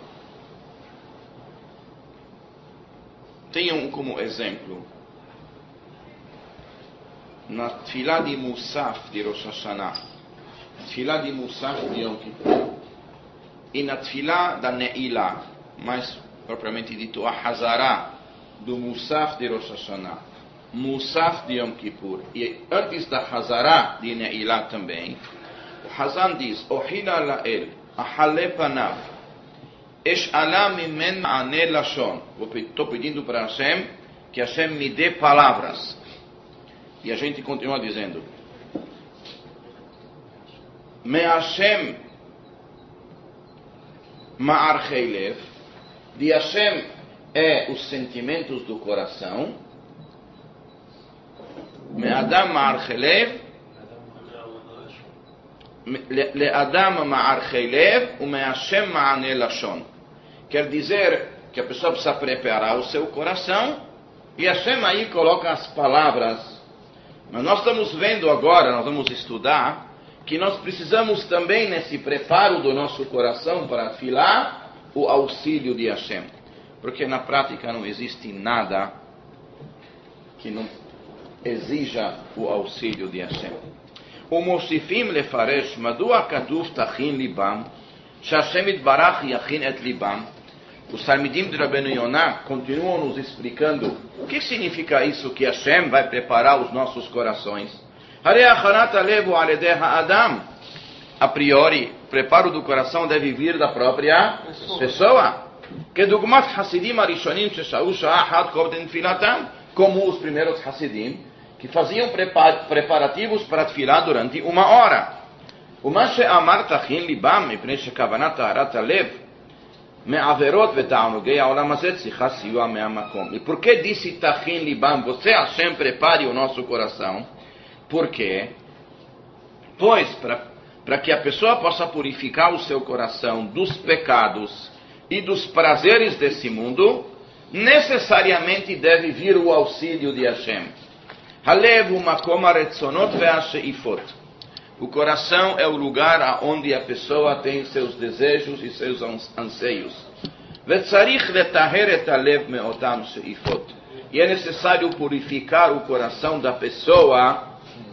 Tenham como exemplo, na tefilá de Musaf de Rosh Hashanah, tefilá de Musaf de Yom Kippur, e na tefilá da Ne'ilah, mais propriamente dito, a Hazará do Musaf de Rosh Hashanah, Musaf de Yom Kippur, e antes da Hazará de Ne'ilah também, o Hazan diz, Ohila la'el, ahale panav, Es'ala mimen ma'ane lashon. Estou pedindo para Hashem que Hashem me dê palavras. E a gente continua dizendo, Me Hashem ma'ar cheilev. De Hashem é os sentimentos do coração. Me Adam ma'ar cheilev. Le'adam ma'ar cheilev u me Hashem ma'ane lashon. Quer dizer que a pessoa precisa preparar o seu coração e Hashem aí coloca as palavras. Mas nós estamos vendo agora, nós vamos estudar, que nós precisamos também, nesse preparo do nosso coração para a Tefilá, o auxílio de Hashem. Porque na prática não existe nada que não exija o auxílio de Hashem. ומוסיפים לפרש מדוע כתוב תכין ליבם, שהשם יתברך יכין את ליבם. Os Talmidim de Rabbeinu Yonah continuam nos explicando o que significa isso, que Hashem vai preparar os nossos corações. הרי הכנת הלב הוא על ידי האדם. A priori, o preparo do coração deve vir da própria pessoa. כדוגמת חסידים הראשונים ששהו שעה אחת קודם תפילתם, como os primeiros Hasidim, que faziam preparativos para tefilá durante 1 hora. ומה שאמר תכין ליבם, מפני שכוונת טהרת הלב מעבירות ותענוגי העולם הזה צריכה סיוע מהמקום. E por que disse תכין ליבם? Você, Hashem, prepare o nosso coração. Por quê? Pois, para que a pessoa possa purificar o seu coração dos pecados e dos prazeres desse mundo, necessariamente deve vir o auxílio de Hashem. הלב הוא מקום הרצונות והשאיפות. O coração é o lugar onde a pessoa tem seus desejos e seus anseios. וצריך לטהר את הלב מאותם שאיפות. E é necessário purificar o coração da pessoa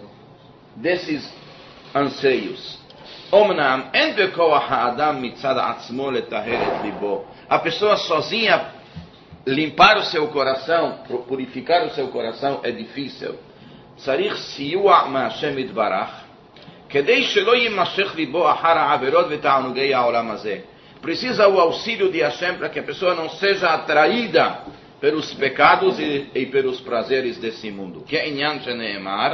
desses anseios. אומנם אין בכוח האדם מצד עצמו לטהר את ליבו. A pessoa sozinha limpar o seu coração, purificar o seu coração é difícil. צריך סיוע מהשם יתברך, כדי שלא יימשך ליבו אחר העבירות ותענוגי העולם הזה. Precisa o auxílio de Hashem para que a pessoa não seja atraída pelos pecados e pelos prazeres desse mundo. que é עניין שנאמר,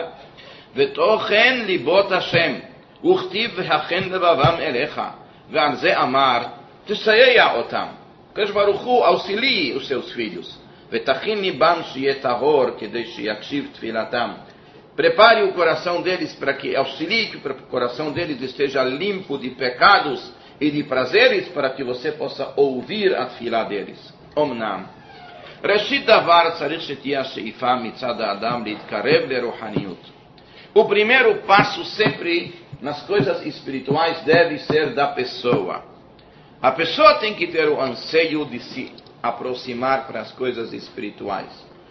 ותוכן ליבות השם, וכתיב והכן לבבם אליך, ועל זה אמר, תסייע אותם. Kadosh Baruch Hu auxilie os seus filhos. ותכין ליבם שיהיה טהור כדי שיקשיב תפילתם. Prepare o coração deles para que auxilie que o coração deles esteja limpo de pecados e de prazeres, para que você possa ouvir a tefilá deles. אומנם, ראשית דבר צריך שתהיה השאיפה מצד האדם להתקרב לרוחניות. O primeiro passo sempre nas coisas espirituais deve ser da pessoa. A pessoa tem que ter o anseio de se aproximar para as coisas espirituais.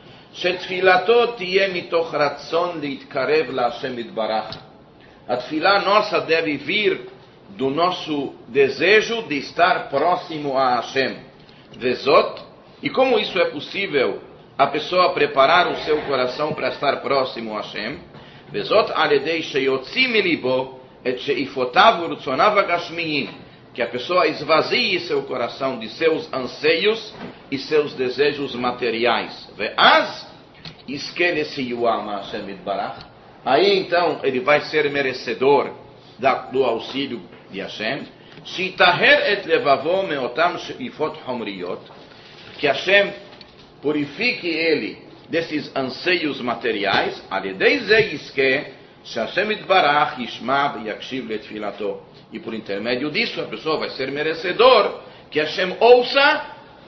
שתפילתו תהיה מתוך רצון להתקרב להשם יתברך. A tefilá nossa deve vir do nosso desejo de estar próximo a Hashem. וזאת, e como isso é possível, a pessoa preparar o seu coração para estar próximo a Hashem, וזאת על ידי שיוציא מליבו את שאיפותיו ורצוניו הגשמיים, que a pessoa esvazie seu coração de seus anseios e seus desejos materiais. ואז יזכה לסיוע מהשם יתברך. Aí então ele vai ser merecedor do auxílio de Hashem. שיטהר את לבבו מאותם שאיפות חומריות, que Hashem purifique ele desses anseios materiais. על ידי זה יזכה שהשם יתברך ישמע ויקשיב לתפילתו. E por intermédio disso a pessoa vai ser merecedor que Hashem ouça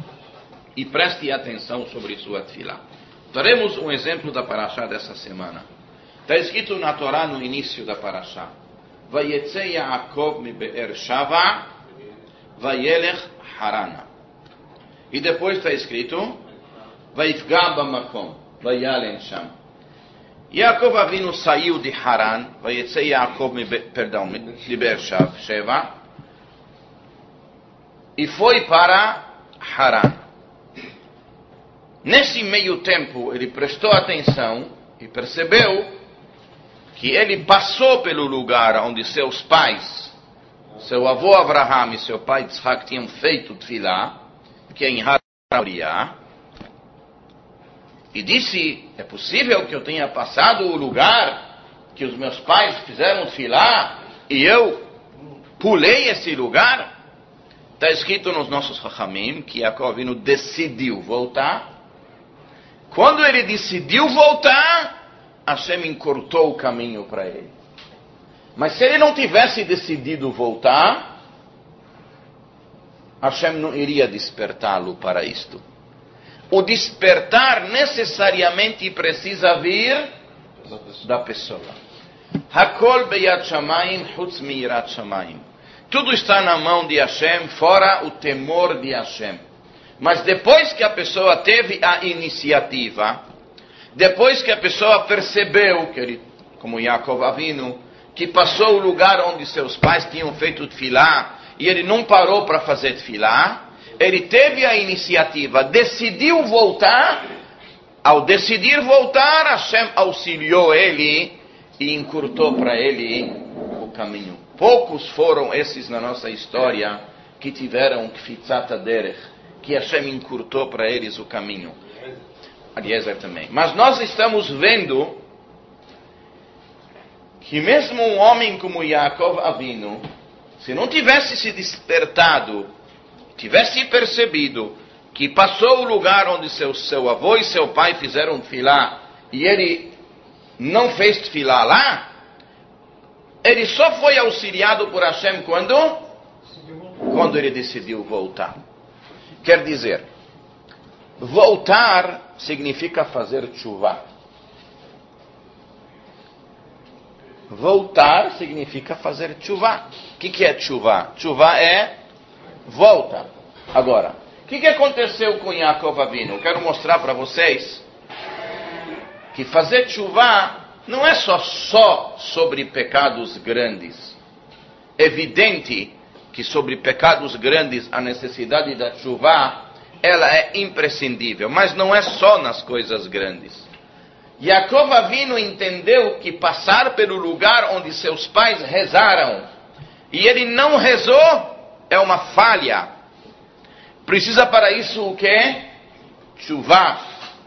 e preste atenção sobre sua tefilá. Daremos um exemplo da parashá dessa semana. Está escrito na Torá no início da parashá: Vayetze Yaakov mi Be'er Shava Vayelech Harana. E depois está escrito Vayifga Bamakom Vayalen Sham. Yaakov Avinu saiu de Haran, Vayetze Yaakov de Be'er Sheva, e foi para Haran. Nesse meio tempo, ele prestou atenção e percebeu que ele passou pelo lugar onde seus pais, seu avô Avraham e seu pai Yitzhak tinham feito tefilá, que é em Haran. E disse, é possível que eu tenha passado o lugar que os meus pais fizeram tefilá e eu pulei esse lugar? Está escrito nos nossos Chachamim que Yaakov Avinu decidiu voltar. Quando ele decidiu voltar, Hashem encurtou o caminho para ele. Mas se ele não tivesse decidido voltar, Hashem não iria despertá-lo para isto. O despertar necessariamente precisa vir da pessoa. Hakol beyad shamayim chutz miyirat shamayim. Tudo está na mão de Hashem, fora o temor de Hashem. Mas depois que a pessoa teve a iniciativa, depois que a pessoa percebeu, que ele, como Yaakov Avinu, que passou o lugar onde seus pais tinham feito tefilá, e ele não parou para fazer tefilá, ele teve a iniciativa, decidiu voltar. Ao decidir voltar, Hashem auxiliou ele e encurtou para ele o caminho. Poucos foram esses na nossa história que tiveram kfitzat derech, que Hashem encurtou para eles o caminho. Eliezer também. Mas nós estamos vendo que mesmo um homem como Yaakov Avinu, se não tivesse se despertado, tivesse percebido que passou o lugar onde seu avô e seu pai fizeram tefilá, e ele não fez tefilá lá, ele só foi auxiliado por Hashem quando ele decidiu voltar. Quer dizer, voltar significa fazer tshuva. Voltar significa fazer tshuva. O que é tshuva? Tshuva é volta. Agora, o que aconteceu com Yaakov Avinu? Eu quero mostrar para vocês que fazer tshuva não é só sobre pecados grandes. É evidente que sobre pecados grandes a necessidade da tshuva, ela é imprescindível, mas não é só nas coisas grandes. Yaakov Avinu entendeu que passar pelo lugar onde seus pais rezaram, e ele não rezou, é uma falha. Precisa para isso o quê? Tshuva.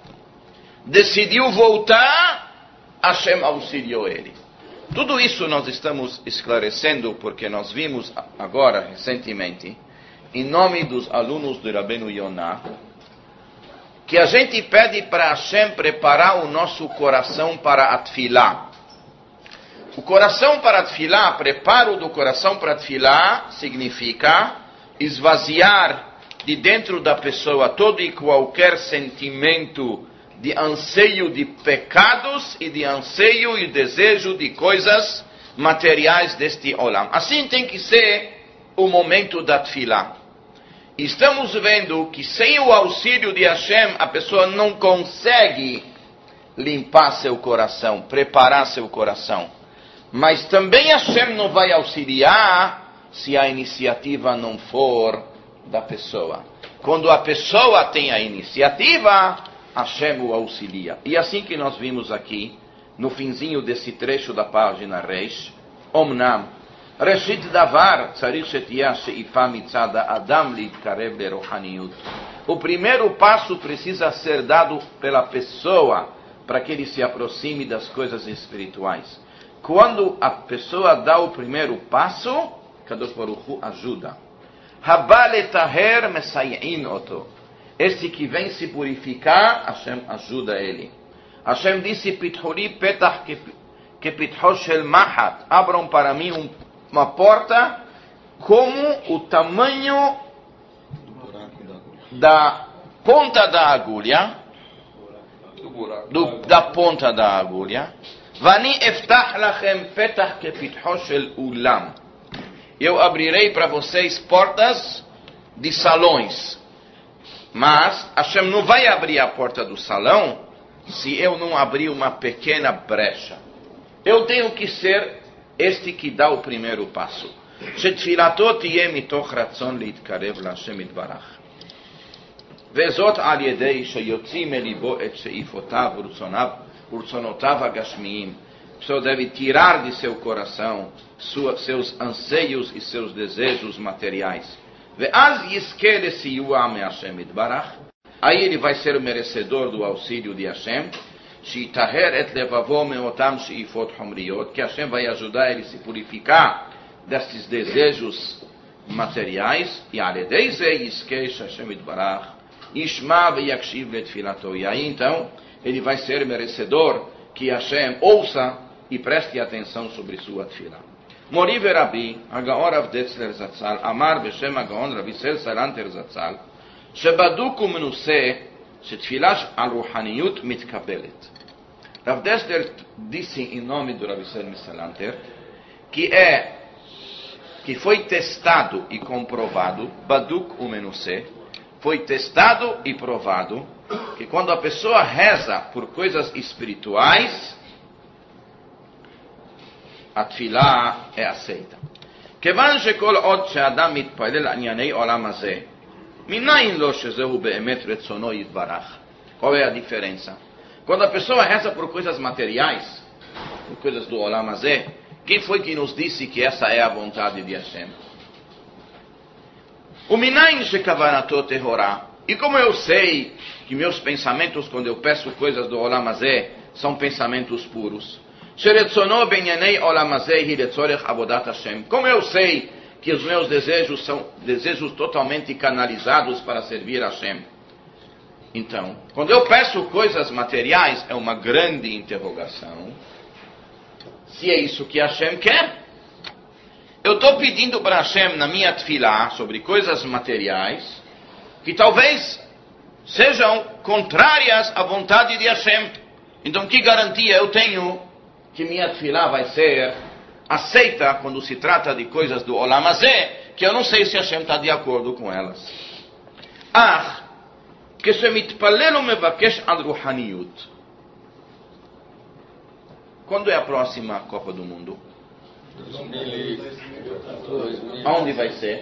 Decidiu voltar, Hashem auxiliou ele. Tudo isso nós estamos esclarecendo porque nós vimos agora, recentemente, em nome dos alunos de Rabbeinu Yonah, que a gente pede para Hashem preparar o nosso coração para a tefilá. O coração para a tefilá, preparo do coração para a tefilá, significa esvaziar de dentro da pessoa todo e qualquer sentimento de anseio de pecados e de anseio e desejo de coisas materiais deste olam. Assim tem que ser o momento da tefilá. Estamos vendo que sem o auxílio de Hashem, a pessoa não consegue limpar seu coração, preparar seu coração. Mas também Hashem não vai auxiliar se a iniciativa não for da pessoa. Quando a pessoa tem a iniciativa, Hashem o auxilia. E assim que nós vimos aqui, no finzinho desse trecho da página Reish, Omnam, Reshit davar tzarich shetiyah she'ifa mitzad ha'adam litkarev lerohaniyut. O primeiro passo precisa ser dado pela pessoa para que ele se aproxime das coisas espirituais. Quando a pessoa dá o primeiro passo, Kadosh Baruch Hu ajuda. Haba letaher mesayin oto. Esse que vem se purificar, Hashem ajuda ele. Hashem disse, Pithori petach kepitho shel mahat. Abram para mim uma porta como o tamanho da ponta da agulha, da ponta da agulha. Vani eftach lachem petach kepitho shel ulam. Eu abrirei para vocês portas de salões. Mas Hashem não vai abrir a porta do salão se eu não abrir uma pequena brecha. Eu tenho que ser este que dá o primeiro passo. שתפילתו תהיה מתוך רצון להתקרב להשם יתברך. וזאת על ידי שיוציא מליבו את שאיפותיו ורצונותיו הגשמיים. A pessoa deve tirar de seu coração seus anseios e seus desejos materiais. ואז יזכה לסיוע מהשם יתברך. Aí ele vai ser o merecedor do auxílio de Hashem. שיטהר את לבבו מאותם שאיפות חומריות, que Hashem vai ajudar ele a se purificar desses desejos materiais, e על ידי זה יזכה שהשם יתברך ישמע ויקשיב לתפילתו. E aí então ele vai ser merecedor que Hashem ouça e preste atenção sobre sua tefila. Mori ורבי הגאון רב דצלר זצ"ל אמר בשם הגאון רבי ישראל סלנטר זצ"ל שבדוק ומנוסה שתפילה על רוחניות מתקבלת. Rav Dessler disse em nome do Rav Israel Salanter que foi testado e comprovado, Baduk Umenuseh, foi testado e provado que quando a pessoa reza por coisas espirituais, a tefilá é aceita. כיוון שכל עוד שאדם מתפלל לענייני עולם הזה, מניין לו שזהו באמת רצונו יתברך? Qual é a diferença? Quando a pessoa reza por coisas materiais, por coisas do Olam Hazeh, quem foi que nos disse que essa é a vontade de Hashem? ומניין שכוונתו טהורה? E como eu sei que meus pensamentos, quando eu peço coisas do Olam Hazeh, são pensamentos puros? Como eu sei que os meus desejos são desejos totalmente canalizados para servir a Hashem? Então, quando eu peço coisas materiais, é uma grande interrogação. Se é isso que Hashem quer? Eu estou pedindo para Hashem na minha tefilá sobre coisas materiais que talvez sejam contrárias à vontade de Hashem. Então, que garantia eu tenho que minha tefilá vai ser aceita quando se trata de coisas do Olam Hazeh, que eu não sei se Hashem está de acordo com elas? כשמתפלל ומבקש על רוחניות. Quando é a próxima Copa do Mundo? 2000. Aonde vai ser?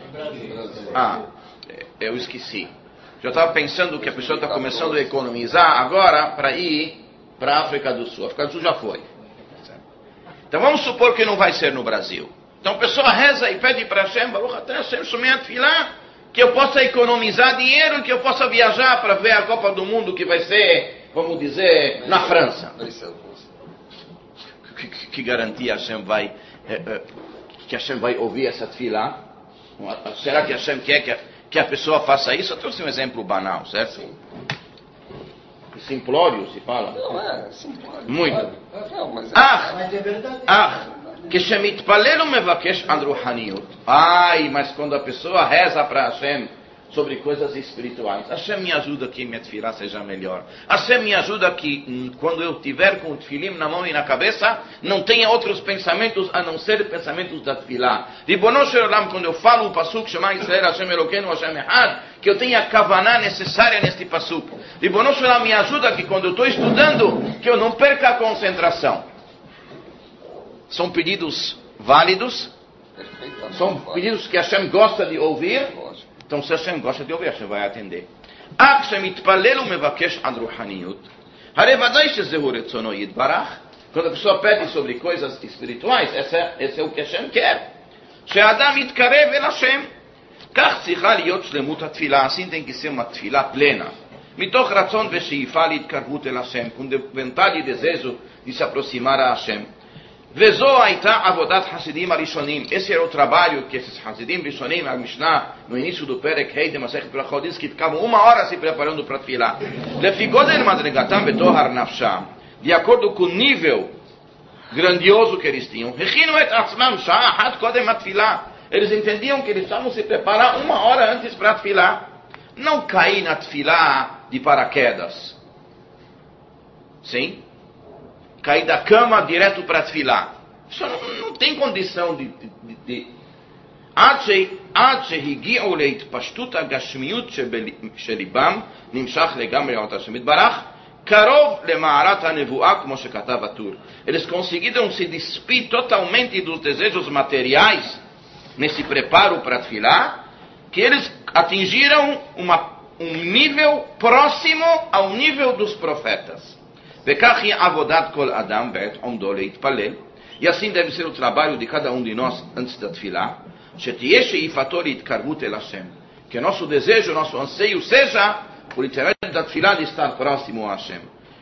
Eu esqueci. Já estava pensando que a pessoa está começando a economizar agora para ir para a África do Sul. A África do Sul já foi. Então vamos supor que não vai ser no Brasil. Então a pessoa reza e pede para Hashem, Baruch Atah Hashem, Shumei Tefilá, que eu possa economizar dinheiro e que eu possa viajar para ver a Copa do Mundo que vai ser, vamos dizer, na França. Que garantia Hashem vai, que Hashem vai ouvir essa tefilá? Será que Hashem quer que a pessoa faça isso? Eu trouxe um exemplo banal, certo? Sim. Simplório se fala? Não, é simplório. Muito. Não, mas é verdade. כשמתפלל ומבקש על רוחניות. Mas quando a pessoa reza para Hashem sobre coisas espirituais, Hashem me ajuda que minha tefilá seja melhor. Hashem me ajuda que quando eu tiver com o tefilim na mão e na cabeça, não tenha outros pensamentos a não ser pensamentos da tefilá. Ribono shel olam, quando eu falo o pasuk Shema Israel Hashem Elokeinu Hashem Echad, que eu tenha a kavaná necessária neste pasuk. Ribono shel olam, me ajuda que quando eu estou estudando, que eu não perca a concentração. São pedidos válidos? São pedidos que Hashem gosta de ouvir? Então, se Hashem gosta de ouvir, Hashem vai atender. Quando a pessoa pede sobre coisas espirituais, esse é o que Hashem quer. Assim tem que ser uma tefilá plena. מתוך רצון ושאיפה להתקרבות אל השם, com vontade e desejo de se aproximar a Hashem. וזו הייתה עבודת חסידים הראשונים. Esse era o trabalho que esses חסידים ראשונים, a Mishnah, no início do Perek Hei de Masechet Brachot, diz que ficavam 1 hora se preparando para tefilá. לפי גודל מדרגתם בטוהר נפשם, de acordo com o nível grandioso que eles tinham, הכינו את עצמם שעה אחת קודם התפילה. Eles entendiam que eles estavam se preparar 1 hora antes para a tefilá. Não cair na tefilá de paraquedas. Sim? Cair da cama direto para a tefilá. Isso não tem condição de... עד שהגיעו להתפשטות הגשמיות שבליבם נמשך לגמרי על השם יתברך, קרוב למערת הנבואה כמו שכתב הטור. Eles conseguiram se despir totalmente dos desejos materiais nesse preparo para a tefilá, que eles atingiram um nível próximo ao nível dos profetas. E assim deve ser o trabalho de cada um de nós antes da tefilá, que nosso desejo, nosso anseio seja, por intermédio da tefilá, de estar próximo a Hashem.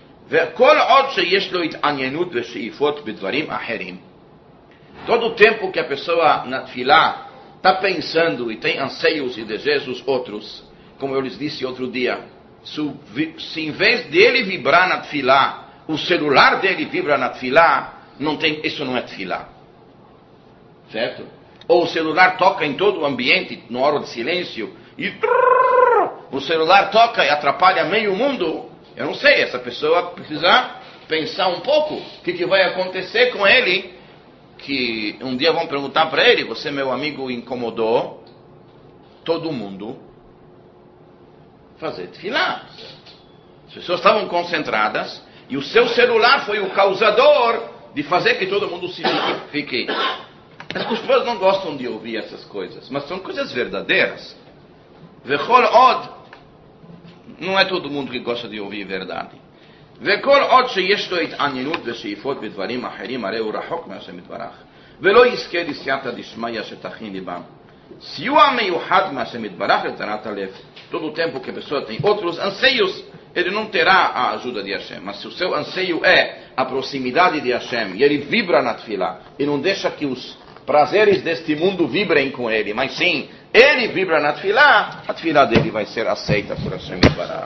Todo o tempo que a pessoa na tefilá está pensando e tem anseios e desejos outros, como eu lhes disse outro dia, se em vez dele vibrar na tefilá, o celular dele vibra na tefilá, isso não é tefilá. Certo? Ou o celular toca em todo o ambiente, na hora de silêncio, e o celular toca e atrapalha meio mundo. Eu não sei, essa pessoa precisa pensar um pouco o que vai acontecer com ele, que um dia vão perguntar para ele, você, meu amigo, incomodou todo mundo fazer tefilá. As pessoas estavam concentradas e o seu celular foi o causador de fazer que todo mundo se fique. As pessoas não gostam de ouvir essas coisas, mas são coisas verdadeiras. Vechol od, não é todo mundo que gosta de ouvir verdade. וכל עוד שיש לו התעניינות ושאיפות בדברים אחרים, הרי הוא רחוק מהשם יתברך, ולא יזכה לסייעתא דשמיא שתכין ליבם. סיוע מיוחד מהשם יתברך לטהרת הלב. Todo o tempo que a pessoa tem outros anseios, ele não terá a ajuda de Hashem. Mas se o seu anseio é a proximidade de Hashem, e ele vibra na tefilá, e não deixa que os prazeres deste mundo vibrem com ele, mas sim, ele vibra na tefilá, a tefilá dele vai ser aceita por Hashem Yitbarach.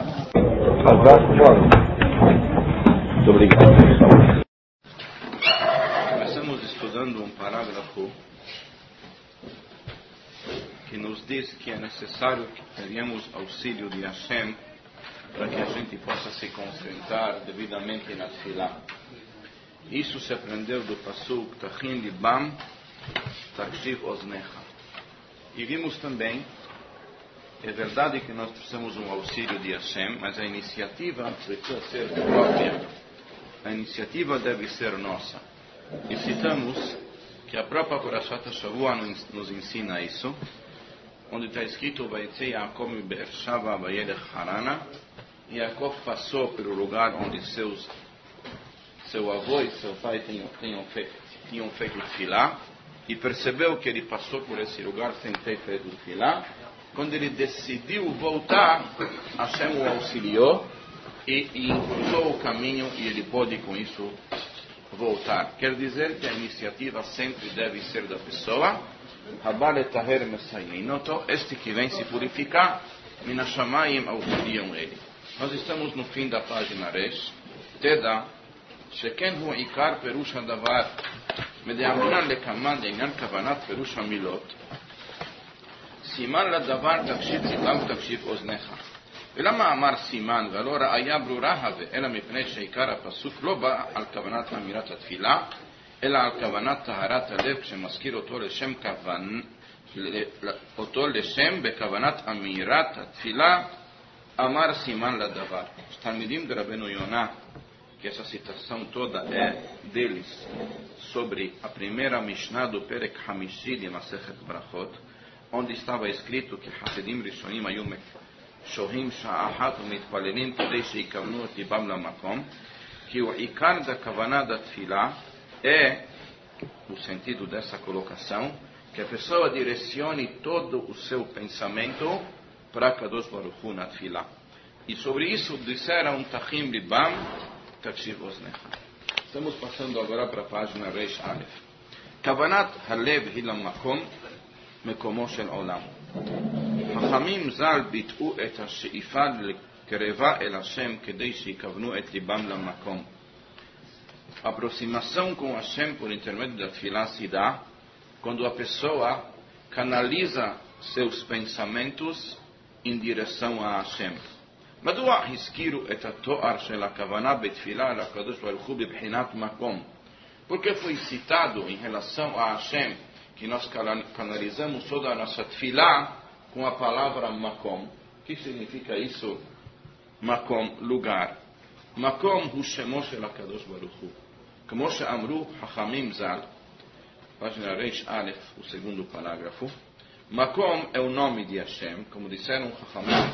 Muito obrigado. Começamos estudando um parágrafo que nos diz que é necessário que tenhamos auxílio de Hashem para que a gente possa se concentrar devidamente na tefilá. Isso se aprendeu do Pasuk Tachin Libam Takshiv Oznecha. E vimos também, é verdade que nós precisamos um auxílio de Hashem, mas a iniciativa precisa ser própria. A iniciativa deve ser nossa. E citamos que a própria Parashat Shavua nos ensina isso, onde está escrito Vayetze Yaakov mi Beersheva vayelech Harana. Yaakov passou pelo lugar onde seu avô e seu pai tinham feito tefilá, e percebeu que ele passou por esse lugar sem ter feito tefilá. Quando ele decidiu voltar, Hashem o auxiliou e encurtou o caminho, e ele pôde com isso voltar. Quer dizer que a iniciativa sempre deve ser da pessoa. Este que vem se purificar, Minashamayim auxiliam ele. Nós estamos no fim da página Resh. Teda, שכן הוא עיקר פירוש הדבר, מדאמרינן לקמן לעניין כוונת פירוש המילות. סימן לדבר תקשיב ליבם תקשיב אוזניך. ולמה אמר סימן ולא ראיה ברורה הווה, אלא מפני שעיקר הפסוק לא בא על כוונת אמירת התפילה, אלא על כוונת טהרת הלב, כשמזכיר אותו לשם בכוונת אמירת התפילה, אמר סימן לדבר. תלמידים דרבנו יונה, que essa citação toda é deles, sobre a primeira Mishnah do Perek Hamishi de Masechet Brachot, onde estava escrito que Hasidim Rishonim ayum shohim sha'ahat u'mitpalelim kidei sheikavnu et libam lamakom, que o ikar da kavanah da tefilá é o sentido dessa colocação, que a pessoa direcione todo o seu pensamento para Kadosh Baruch Hu na tefilá. E sobre isso disseram Tachim Libam Takshiv Oznecha. Estamos passando agora para a página Reish Aleph. Kavanat Halev Hilam Makom Mekomo Shel Olam. Chachamim Zal bitu et השאיפה לקרבה אל השם כדי שיקבנו את ליבם למקום. A aproximação com Hashem por intermédio da tefilá se dá quando a pessoa canaliza seus pensamentos em direção a Hashem. מדוע הזכירו את התואר של הכוונה בתפילה לקדוש ברוך הוא בבחינת מקום? Porque foi citado em relação a Hashem que nós canalizamos toda a nossa tefilá com a palavra makom. O que significa isso? Makom, lugar. Makom hu shemo shel HaKadosh Baruch Hu. Como שאמרו חכמים ז"ל, página Reish Aleph, o segundo parágrafo. Makom é o nome de Hashem, como disseram Chachamim,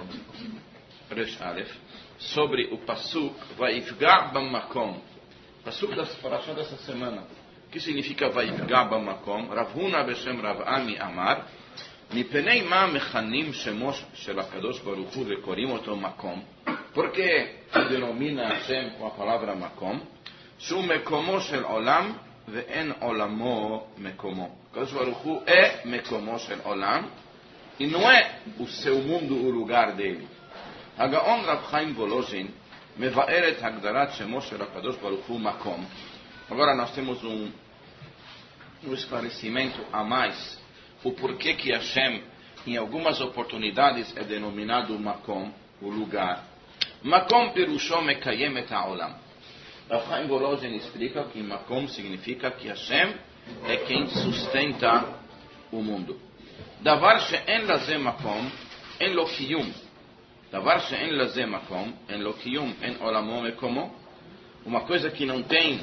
Reish Aleph, sobre o Pasuk Vaifga Bamakom. Pasuk da parasha dessa semana. O que significa Vaifga Bamakom? Rav Huna Beshem Rav Ami Amar, מפני מה מכנים שמו של הקדוש ברוך הוא וקוראים אותו מקום? porque se denomina Hashem com a palavra makom, שהוא מקומו של עולם ואין עולמו מקומו. הקדוש ברוך הוא é מקומו של עולם e não é o seu mundo o lugar dele. הגאון רב חיים וולוז'ין מבאר את הגדרת שמו של הקדוש ברוך הוא מקום. Agora nós temos um esclarecimento a mais, o porquê que Hashem em algumas oportunidades é denominado makom, o lugar. Makom perusho mekayem et ha'olam. Rav Chaim Volozhin explica que Makom significa que Hashem é quem sustenta o mundo. Davar she'en laze makom, en lo kiyum. Davar she'en laze makom, en lo kiyum, en olamo mekomo. Uma coisa que não tem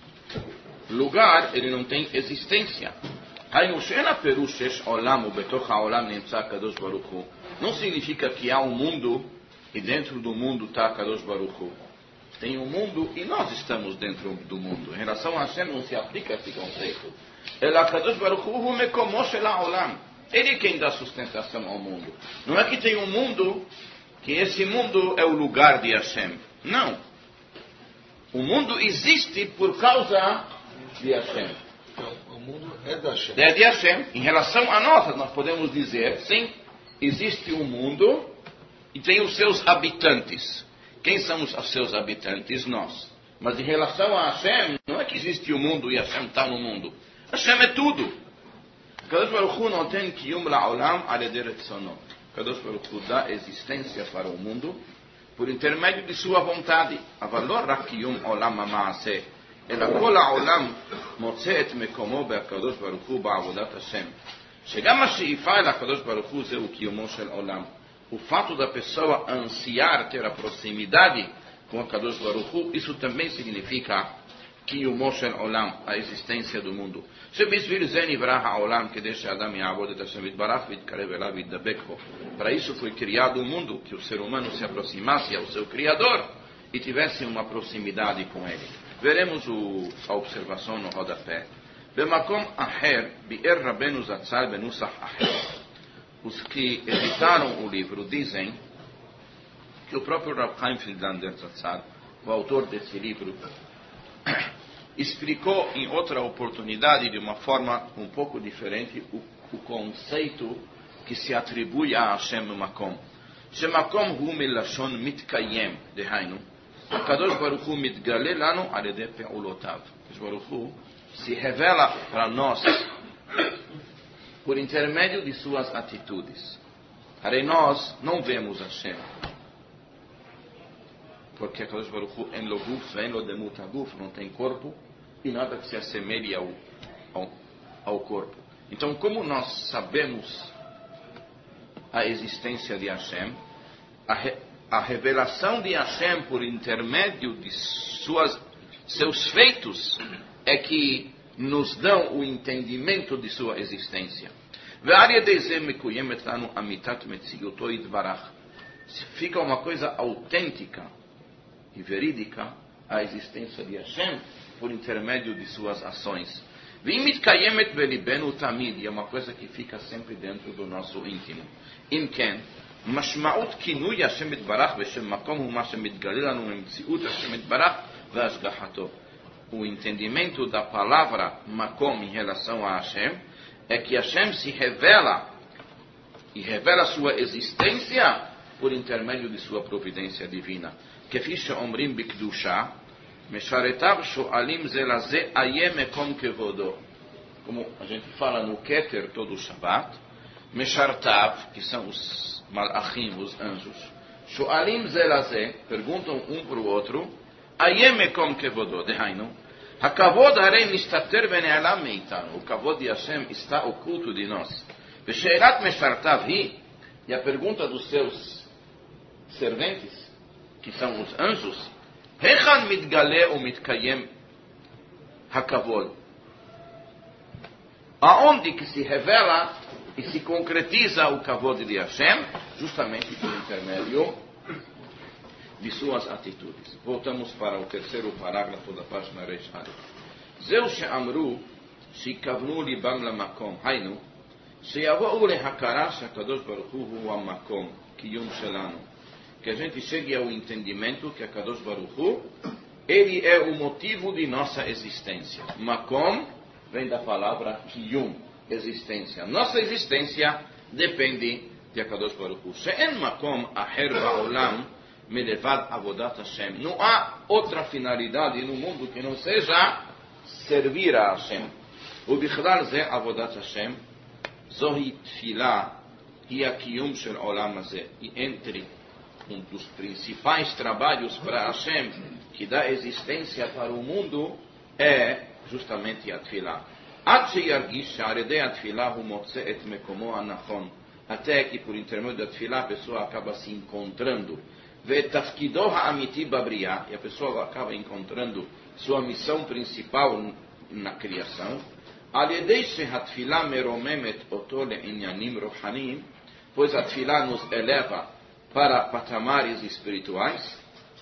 lugar, ele não tem existência. Hainu she'en aperush shesh olam ubetoch ha'olam nimtza Kadosh Baruch Hu. Não significa que há um mundo e dentro do mundo está Kadosh Baruch Hu. Tem um mundo e nós estamos dentro do mundo. Em relação a Hashem não se aplica esse conceito. Ele Kadosh Baruch Hu mekomo shel ha'olam. Ele é quem dá sustentação ao mundo. Não é que tem um mundo, que esse mundo é o lugar de Hashem. Não. O mundo existe por causa de Hashem. Então, o mundo é da Hashem. É de Hashem. Em relação a nós podemos dizer, sim, existe um mundo e tem os seus habitantes. Quem são os seus habitantes? Nós. Mas em relação a Hashem, não é que existe o mundo e Hashem está no mundo. Hashem é tudo. Kadosh Baruch Hu noten kiyum la'olam al-yedei retzono. Kadosh Baruch Hu dá existência para o mundo por intermédio de sua vontade. Aval lo rak kiyum olam ha'ma'aseh, ela kol ha'olam motze et mekomo be'akadosh Baruch Hu ba'avodat Hashem. שגם השאיפה אל הקדוש ברוך הוא זהו קיומו של עולם. O fato da pessoa ansiar ter a proximidade com a Kadosh Baruch Hu, isso também significa קיומו של עולם, האקזיסטנציה do mundo. שבשביל זה נברא העולם כדי שאדם יעבוד את השם יתברך ויתקרב אליו וידבק בו. Para isso foi criado o mundo, que o ser humano se aproximasse ao seu Criador e tivesse uma proximidade com ele. Veremos a observação no rodapé. במקום אחר ביאר רבנו זצ"ל בנוסח אחר. Os que editaram o livro dizem que o próprio Rav Chaim Friedlander Zatzal, o autor desse livro, explicou em outra oportunidade, de uma forma um pouco diferente, o conceito que se atribui a Hashem Makom. Shemakom hu milashon mitkayem, dehainu. Kadosh Baruch Hu mitgale lanu al yedei pe'ulotav. Kadosh Baruch Hu se revela para nós por intermédio de suas atitudes. Para nós não vemos Hashem, porque a Kadosh Baruch Hu en lo guf, en lo demut haguf, não tem corpo e nada que se assemelhe ao corpo. Então, como nós sabemos a existência de Hashem, a revelação de Hashem por intermédio de seus feitos é que nos dão o entendimento de sua existência. Fica uma coisa autêntica e verídica a existência de Hashem por intermédio de suas ações. E é uma coisa que fica sempre dentro do nosso íntimo. Imken, משמעות כינוי השם יתברך בשם מקום הוא מה שמתגלה לנו ממציאות השם יתברך והשגחתו. O entendimento da palavra Makom em relação a Hashem é que Hashem se revela e revela sua existência por intermédio de sua providência divina. כפי שאומרים בקדושה, משרתיו שואלים זה לזה איה מקום כבודו. Como a gente fala no Keter todo Shabbat, Meshartav, que são os malachim, os anjos, שואלים זה לזה, perguntam para o outro, איה מקום כבודו, דהיינו, הכבוד הרי מסתתר ונעלם מאיתנו, o כבוד de Hashem está oculto de nós. ושאלת משרתיו היא, e a pergunta dos seus serventes, que são os anjos, היכן מתגלה ומתקיים הכבוד? Aonde que se revela e se concretiza o kavod de Hashem? Justamente por intermédio de suas atitudes. Voltamos para o terceiro parágrafo da página Reish Aleph. זהו שאמרו שכוונו ליבם למקום, היינו, שיבואו להכרה שהקדוש ברוך הוא המקום, קיום שלנו. Que a gente chegue ao entendimento que a Kadosh Baruch Hu, ele é o motivo de nossa existência. Makom vem da palavra Kiyum, existência. Nossa existência depende de Kadosh Baruch Hu. She'en makom aher ba'olam melevad avodat Hashem. Não há outra finalidade no mundo que não seja servir a Hashem. ובכלל זה עבודת השם, זוהי תפילה, היא הקיום של עולם הזה. E entre um dos principais trabalhos para Hashem, que dá existência para o mundo, é justamente a Tfilah. Até que por intermédio da Tfilah a pessoa acaba se encontrando. E a pessoa acaba encontrando sua missão principal na criação. Pois a Tfilah nos eleva para patamares espirituais.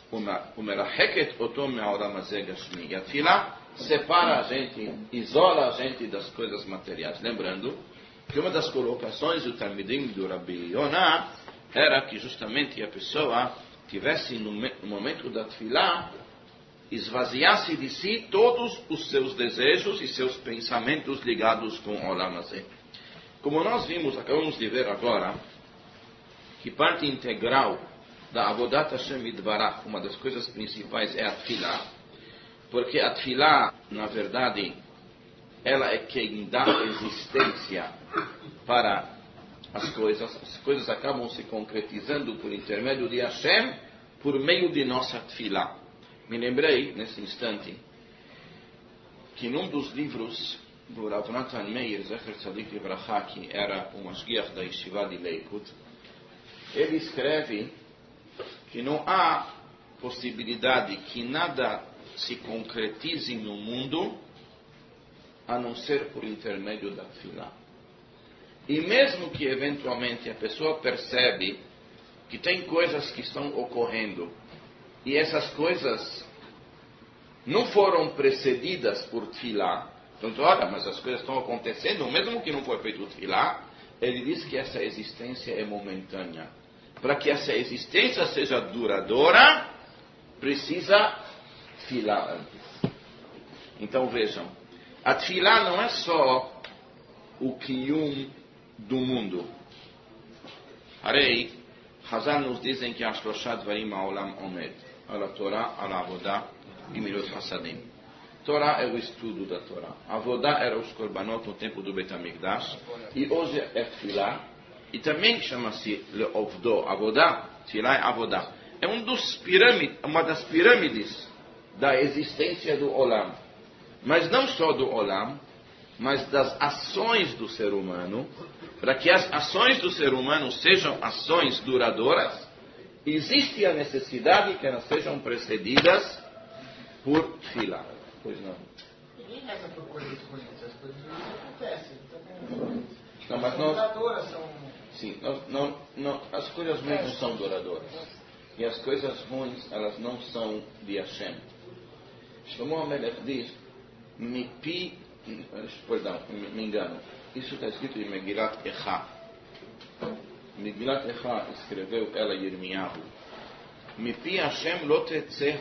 E a Tfilah separa a gente, isola a gente das coisas materiais. Lembrando que uma das colocações do Talmidim do Rabbi Yonah era que justamente a pessoa tivesse no momento da Tfilah, esvaziasse de si todos os seus desejos e seus pensamentos ligados com o Olam Hazé. Como nós acabamos de ver agora, que parte integral da Avodat Hashem Yitbarach, uma das coisas principais é a Tfilah, porque a Tfilah, na verdade, ela é quem dá existência para as coisas acabam se concretizando por intermédio de Hashem, por meio de nossa Tfilah. Me lembrei, nesse instante, que num dos livros do Rav Natan Meir, Zecher Tzadik Livracha, que era um Mashgiach da Yeshiva de Lakewood, ele escreve que não há possibilidade que nada se concretize no mundo a não ser por intermédio da Tfilah. E mesmo que eventualmente a pessoa percebe que tem coisas que estão ocorrendo e essas coisas não foram precedidas por Tfilah, então, olha, mas as coisas estão acontecendo, mesmo que não foi feito Tfilah, ele diz que essa existência é momentânea. Para que essa existência seja duradoura, precisa Tfilah antes. Então vejam, a Tfilah não é só o Kiyum do mundo. Harei, Hazal nos dizem que Ashloshat Dvarim Ha'olam Omed, a Torá, a Avodah e Milut Hasadim. Torá é o estudo da Torá. Avodah era os korbanot no tempo do Beit HaMikdash, e hoje é Tfilah, e também chama-se Leovdo, Avodah, Tfilah é Avodah. É uma das pirâmides da existência do Olam. Mas não só do Olam, mas das ações do ser humano. Para que as ações do ser humano sejam ações duradouras, existe a necessidade que elas sejam precedidas por Tfilah. Pois não. Ninguém reza por coisas ruins, as coisas ruins acontecem. Não, mas as nós... duradouras são... Sim, as coisas ruins não são duradouras. E as coisas ruins, elas não são de Hashem. Shlomo HaMelech diz, me engano. Isso está escrito em Megilat Echa. Megilat Echa escreveu ela Yirmiyahu. Mipi Hashem lo tetze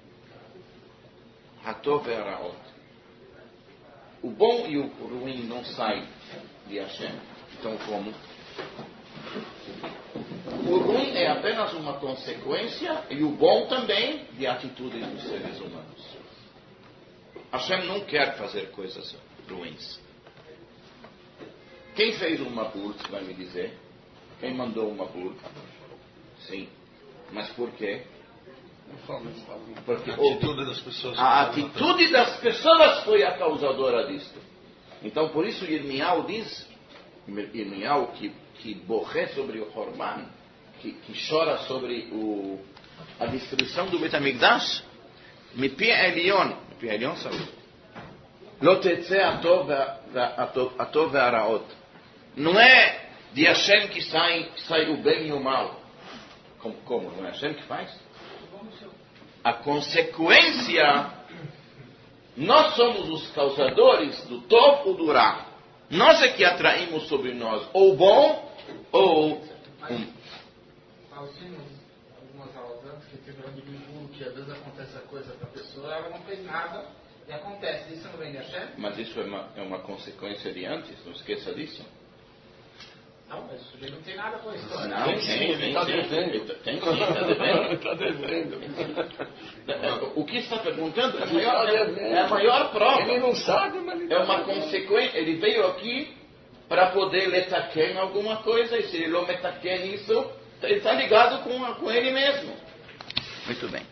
hatov ve'araot. O bom e o ruim não saem de Hashem. Então como? O ruim é apenas uma consequência e o bom também de atitudes dos seres humanos. Hashem não quer fazer coisas ruins. Quem fez uma Mabul, você vai me dizer? Quem mandou uma Mabul? Sim. Mas por quê? Porque a atitude das pessoas foi a causadora disto. Então, por isso, Yirmiyahu diz, que borré sobre o Horman, que chora sobre a destruição do Beit HaMikdash, Mipi Elion, sabe? Lo tetzeh atov ve'araot. Não é de Hashem que sai o bem e o mal. Como? Não é Hashem que faz? A consequência, nós somos os causadores do Tov ou do Ra. Nós é que atraímos sobre nós ou bom ou Nós vimos algumas aulas antes que teve um amigo que às vezes acontece a coisa para a pessoa, ela não fez nada e acontece. Isso não vem de Hashem? Mas isso é uma consequência de antes, não esqueça disso. Não, mas o sujeito não tem nada com a história. Não, tem, está devendo. Está devendo. O que está perguntando é a maior prova. Ele não sabe, mas ele é uma consequência. Ele veio aqui para poder letaken alguma coisa, e se ele não letaken isso, ele está ligado com ele mesmo. Muito bem.